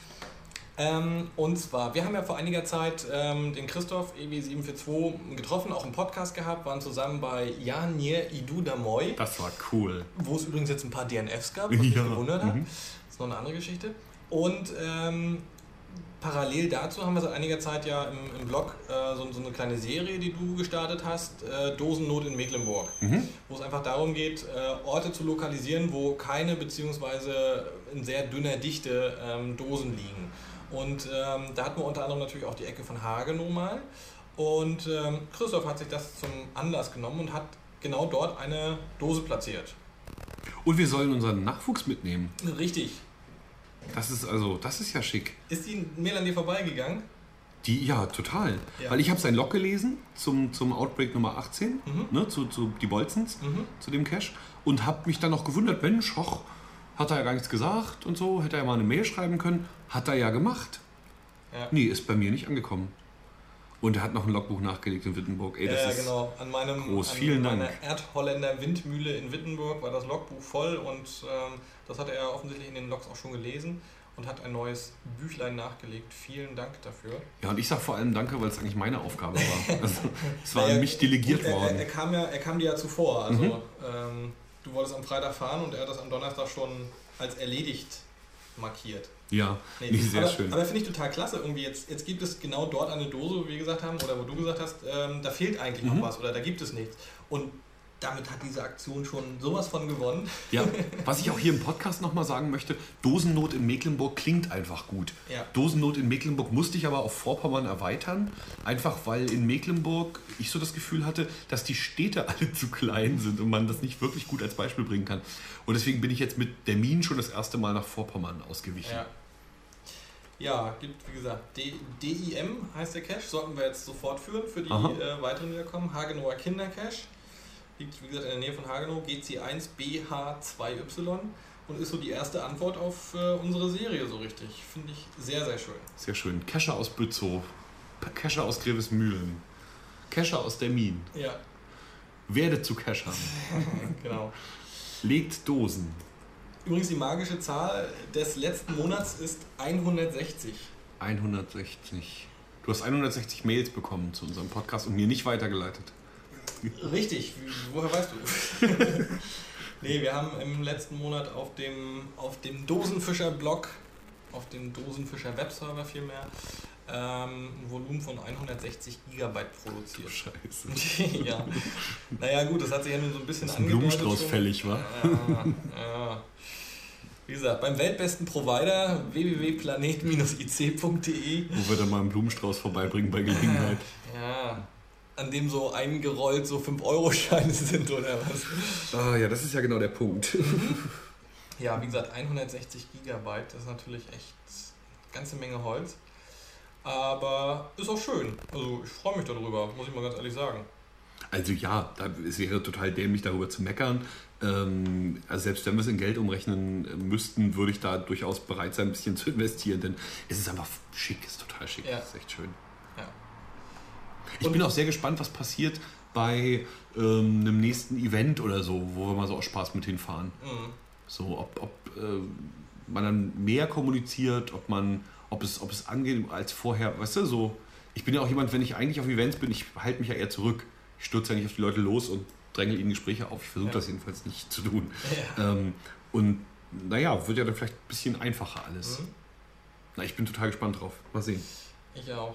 Und zwar, wir haben ja vor einiger Zeit den Christoph EW742 getroffen, auch einen Podcast gehabt, waren zusammen bei Janir Idu Damoy. Das war cool. Wo es übrigens jetzt ein paar DNFs gab, was mich gewundert hat. Das ist noch eine andere Geschichte. Und parallel dazu haben wir seit einiger Zeit ja im Blog so eine kleine Serie, die du gestartet hast, Dosennot in Mecklenburg, wo es einfach darum geht, Orte zu lokalisieren, wo keine beziehungsweise in sehr dünner Dichte Dosen liegen. Und da hatten wir unter anderem natürlich auch die Ecke von Hagenow mal. Und Christoph hat sich das zum Anlass genommen und hat genau dort eine Dose platziert. Und wir sollen unseren Nachwuchs mitnehmen. Richtig. Das ist ja schick. Ist die Mail an dir vorbeigegangen? Ja, total. Ja. Weil ich habe sein Log gelesen zum Outbreak Nummer 18, zu die Bolzens, zu dem Cache. Und habe mich dann noch gewundert, Mensch, hat er ja gar nichts gesagt und so, hätte er ja mal eine Mail schreiben können. Hat er ja gemacht. Ja. Nee, ist bei mir nicht angekommen. Und er hat noch ein Logbuch nachgelegt in Wittenburg. Ey, das ist genau. An vielen Dank. meiner Erdholländer Windmühle in Wittenburg war das Logbuch voll und das hat er offensichtlich in den Logs auch schon gelesen und hat ein neues Büchlein nachgelegt. Vielen Dank dafür. Ja, und ich sage vor allem Danke, weil es eigentlich meine Aufgabe war. Also, es war an mich delegiert worden. Er kam dir ja zuvor. Also du wolltest am Freitag fahren und er hat das am Donnerstag schon als erledigt markiert. Ja, sehr schön. Aber finde ich total klasse. Irgendwie jetzt gibt es genau dort eine Dose, wo wir gesagt haben, oder wo du gesagt hast, da fehlt eigentlich noch was oder da gibt es nichts. Und damit hat diese Aktion schon sowas von gewonnen. Ja, was ich auch hier im Podcast nochmal sagen möchte, Dosennot in Mecklenburg klingt einfach gut. Ja. Dosennot in Mecklenburg musste ich aber auf Vorpommern erweitern, einfach weil in Mecklenburg ich so das Gefühl hatte, dass die Städte alle zu klein sind und man das nicht wirklich gut als Beispiel bringen kann. Und deswegen bin ich jetzt mit der Min schon das erste Mal nach Vorpommern ausgewichen. Ja, gibt wie gesagt, DIM heißt der Cache, sollten wir jetzt sofort führen für die weiteren, die da kommen. Hagenower Kindercache, liegt wie gesagt in der Nähe von Hagenow, GC1BH2Y und ist so die erste Antwort auf unsere Serie so richtig. Finde ich sehr, sehr schön. Sehr schön. Cacher aus Bützow, Cacher aus Grevesmühlen, Cacher aus der Min. Ja. Werde zu Cachern. Genau. Legt Dosen. Übrigens, die magische Zahl des letzten Monats ist 160. 160. Du hast 160 Mails bekommen zu unserem Podcast und mir nicht weitergeleitet. Richtig, woher weißt du? Nee, wir haben im letzten Monat auf dem Dosenfischer-Blog, auf dem Dosenfischer-Webserver vielmehr, ein Volumen von 160 Gigabyte produziert. Scheiße. Ja. Naja gut, das hat sich ja nur so ein bisschen angedeutet. Ein Blumenstrauß fällig, wa? Ja. Wie gesagt, beim weltbesten Provider www.planet-ic.de, wo wir dann mal einen Blumenstrauß vorbeibringen bei Gelegenheit. Ja, an dem so eingerollt so 5-Euro-Scheine sind oder was. Ah ja, das ist ja genau der Punkt. Ja, wie gesagt, 160 Gigabyte, das ist natürlich echt eine ganze Menge Holz. Aber ist auch schön. Also ich freue mich darüber, muss ich mal ganz ehrlich sagen. Also ja, es wäre total dämlich, darüber zu meckern. Also selbst wenn wir es in Geld umrechnen müssten, würde ich da durchaus bereit sein, ein bisschen zu investieren, denn es ist einfach schick, es ist total schick, es ist echt schön. Ja. Ich bin auch sehr gespannt, was passiert bei einem nächsten Event oder so, wo wir mal so aus Spaß mit hinfahren. Mhm. So, ob man dann mehr kommuniziert, ob es angeht als vorher, weißt du, so. Ich bin ja auch jemand, wenn ich eigentlich auf Events bin, ich halte mich ja eher zurück. Ich stürze ja nicht auf die Leute los und dränge ihnen Gespräche auf. Ich versuche das jedenfalls nicht zu tun. Ja. Und naja, wird ja dann vielleicht ein bisschen einfacher alles. Mhm. Na, ich bin total gespannt drauf. Mal sehen. Ich auch.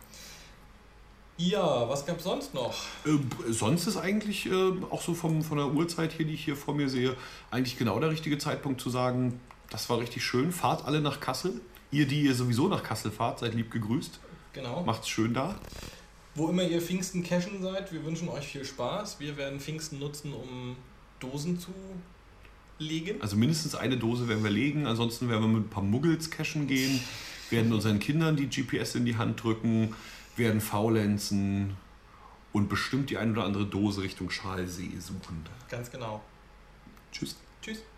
Ja, was gab es sonst noch? Sonst ist eigentlich auch so von der Uhrzeit hier, die ich hier vor mir sehe, eigentlich genau der richtige Zeitpunkt zu sagen, das war richtig schön. Fahrt alle nach Kassel. Ihr, die ihr sowieso nach Kassel fahrt, seid lieb gegrüßt. Genau. Macht's schön da. Wo immer ihr Pfingsten cashen seid, wir wünschen euch viel Spaß. Wir werden Pfingsten nutzen, um Dosen zu legen. Also mindestens eine Dose werden wir legen, ansonsten werden wir mit ein paar Muggels cashen gehen, werden unseren Kindern die GPS in die Hand drücken, werden faulenzen und bestimmt die ein oder andere Dose Richtung Schalsee suchen. Ganz genau. Tschüss. Tschüss.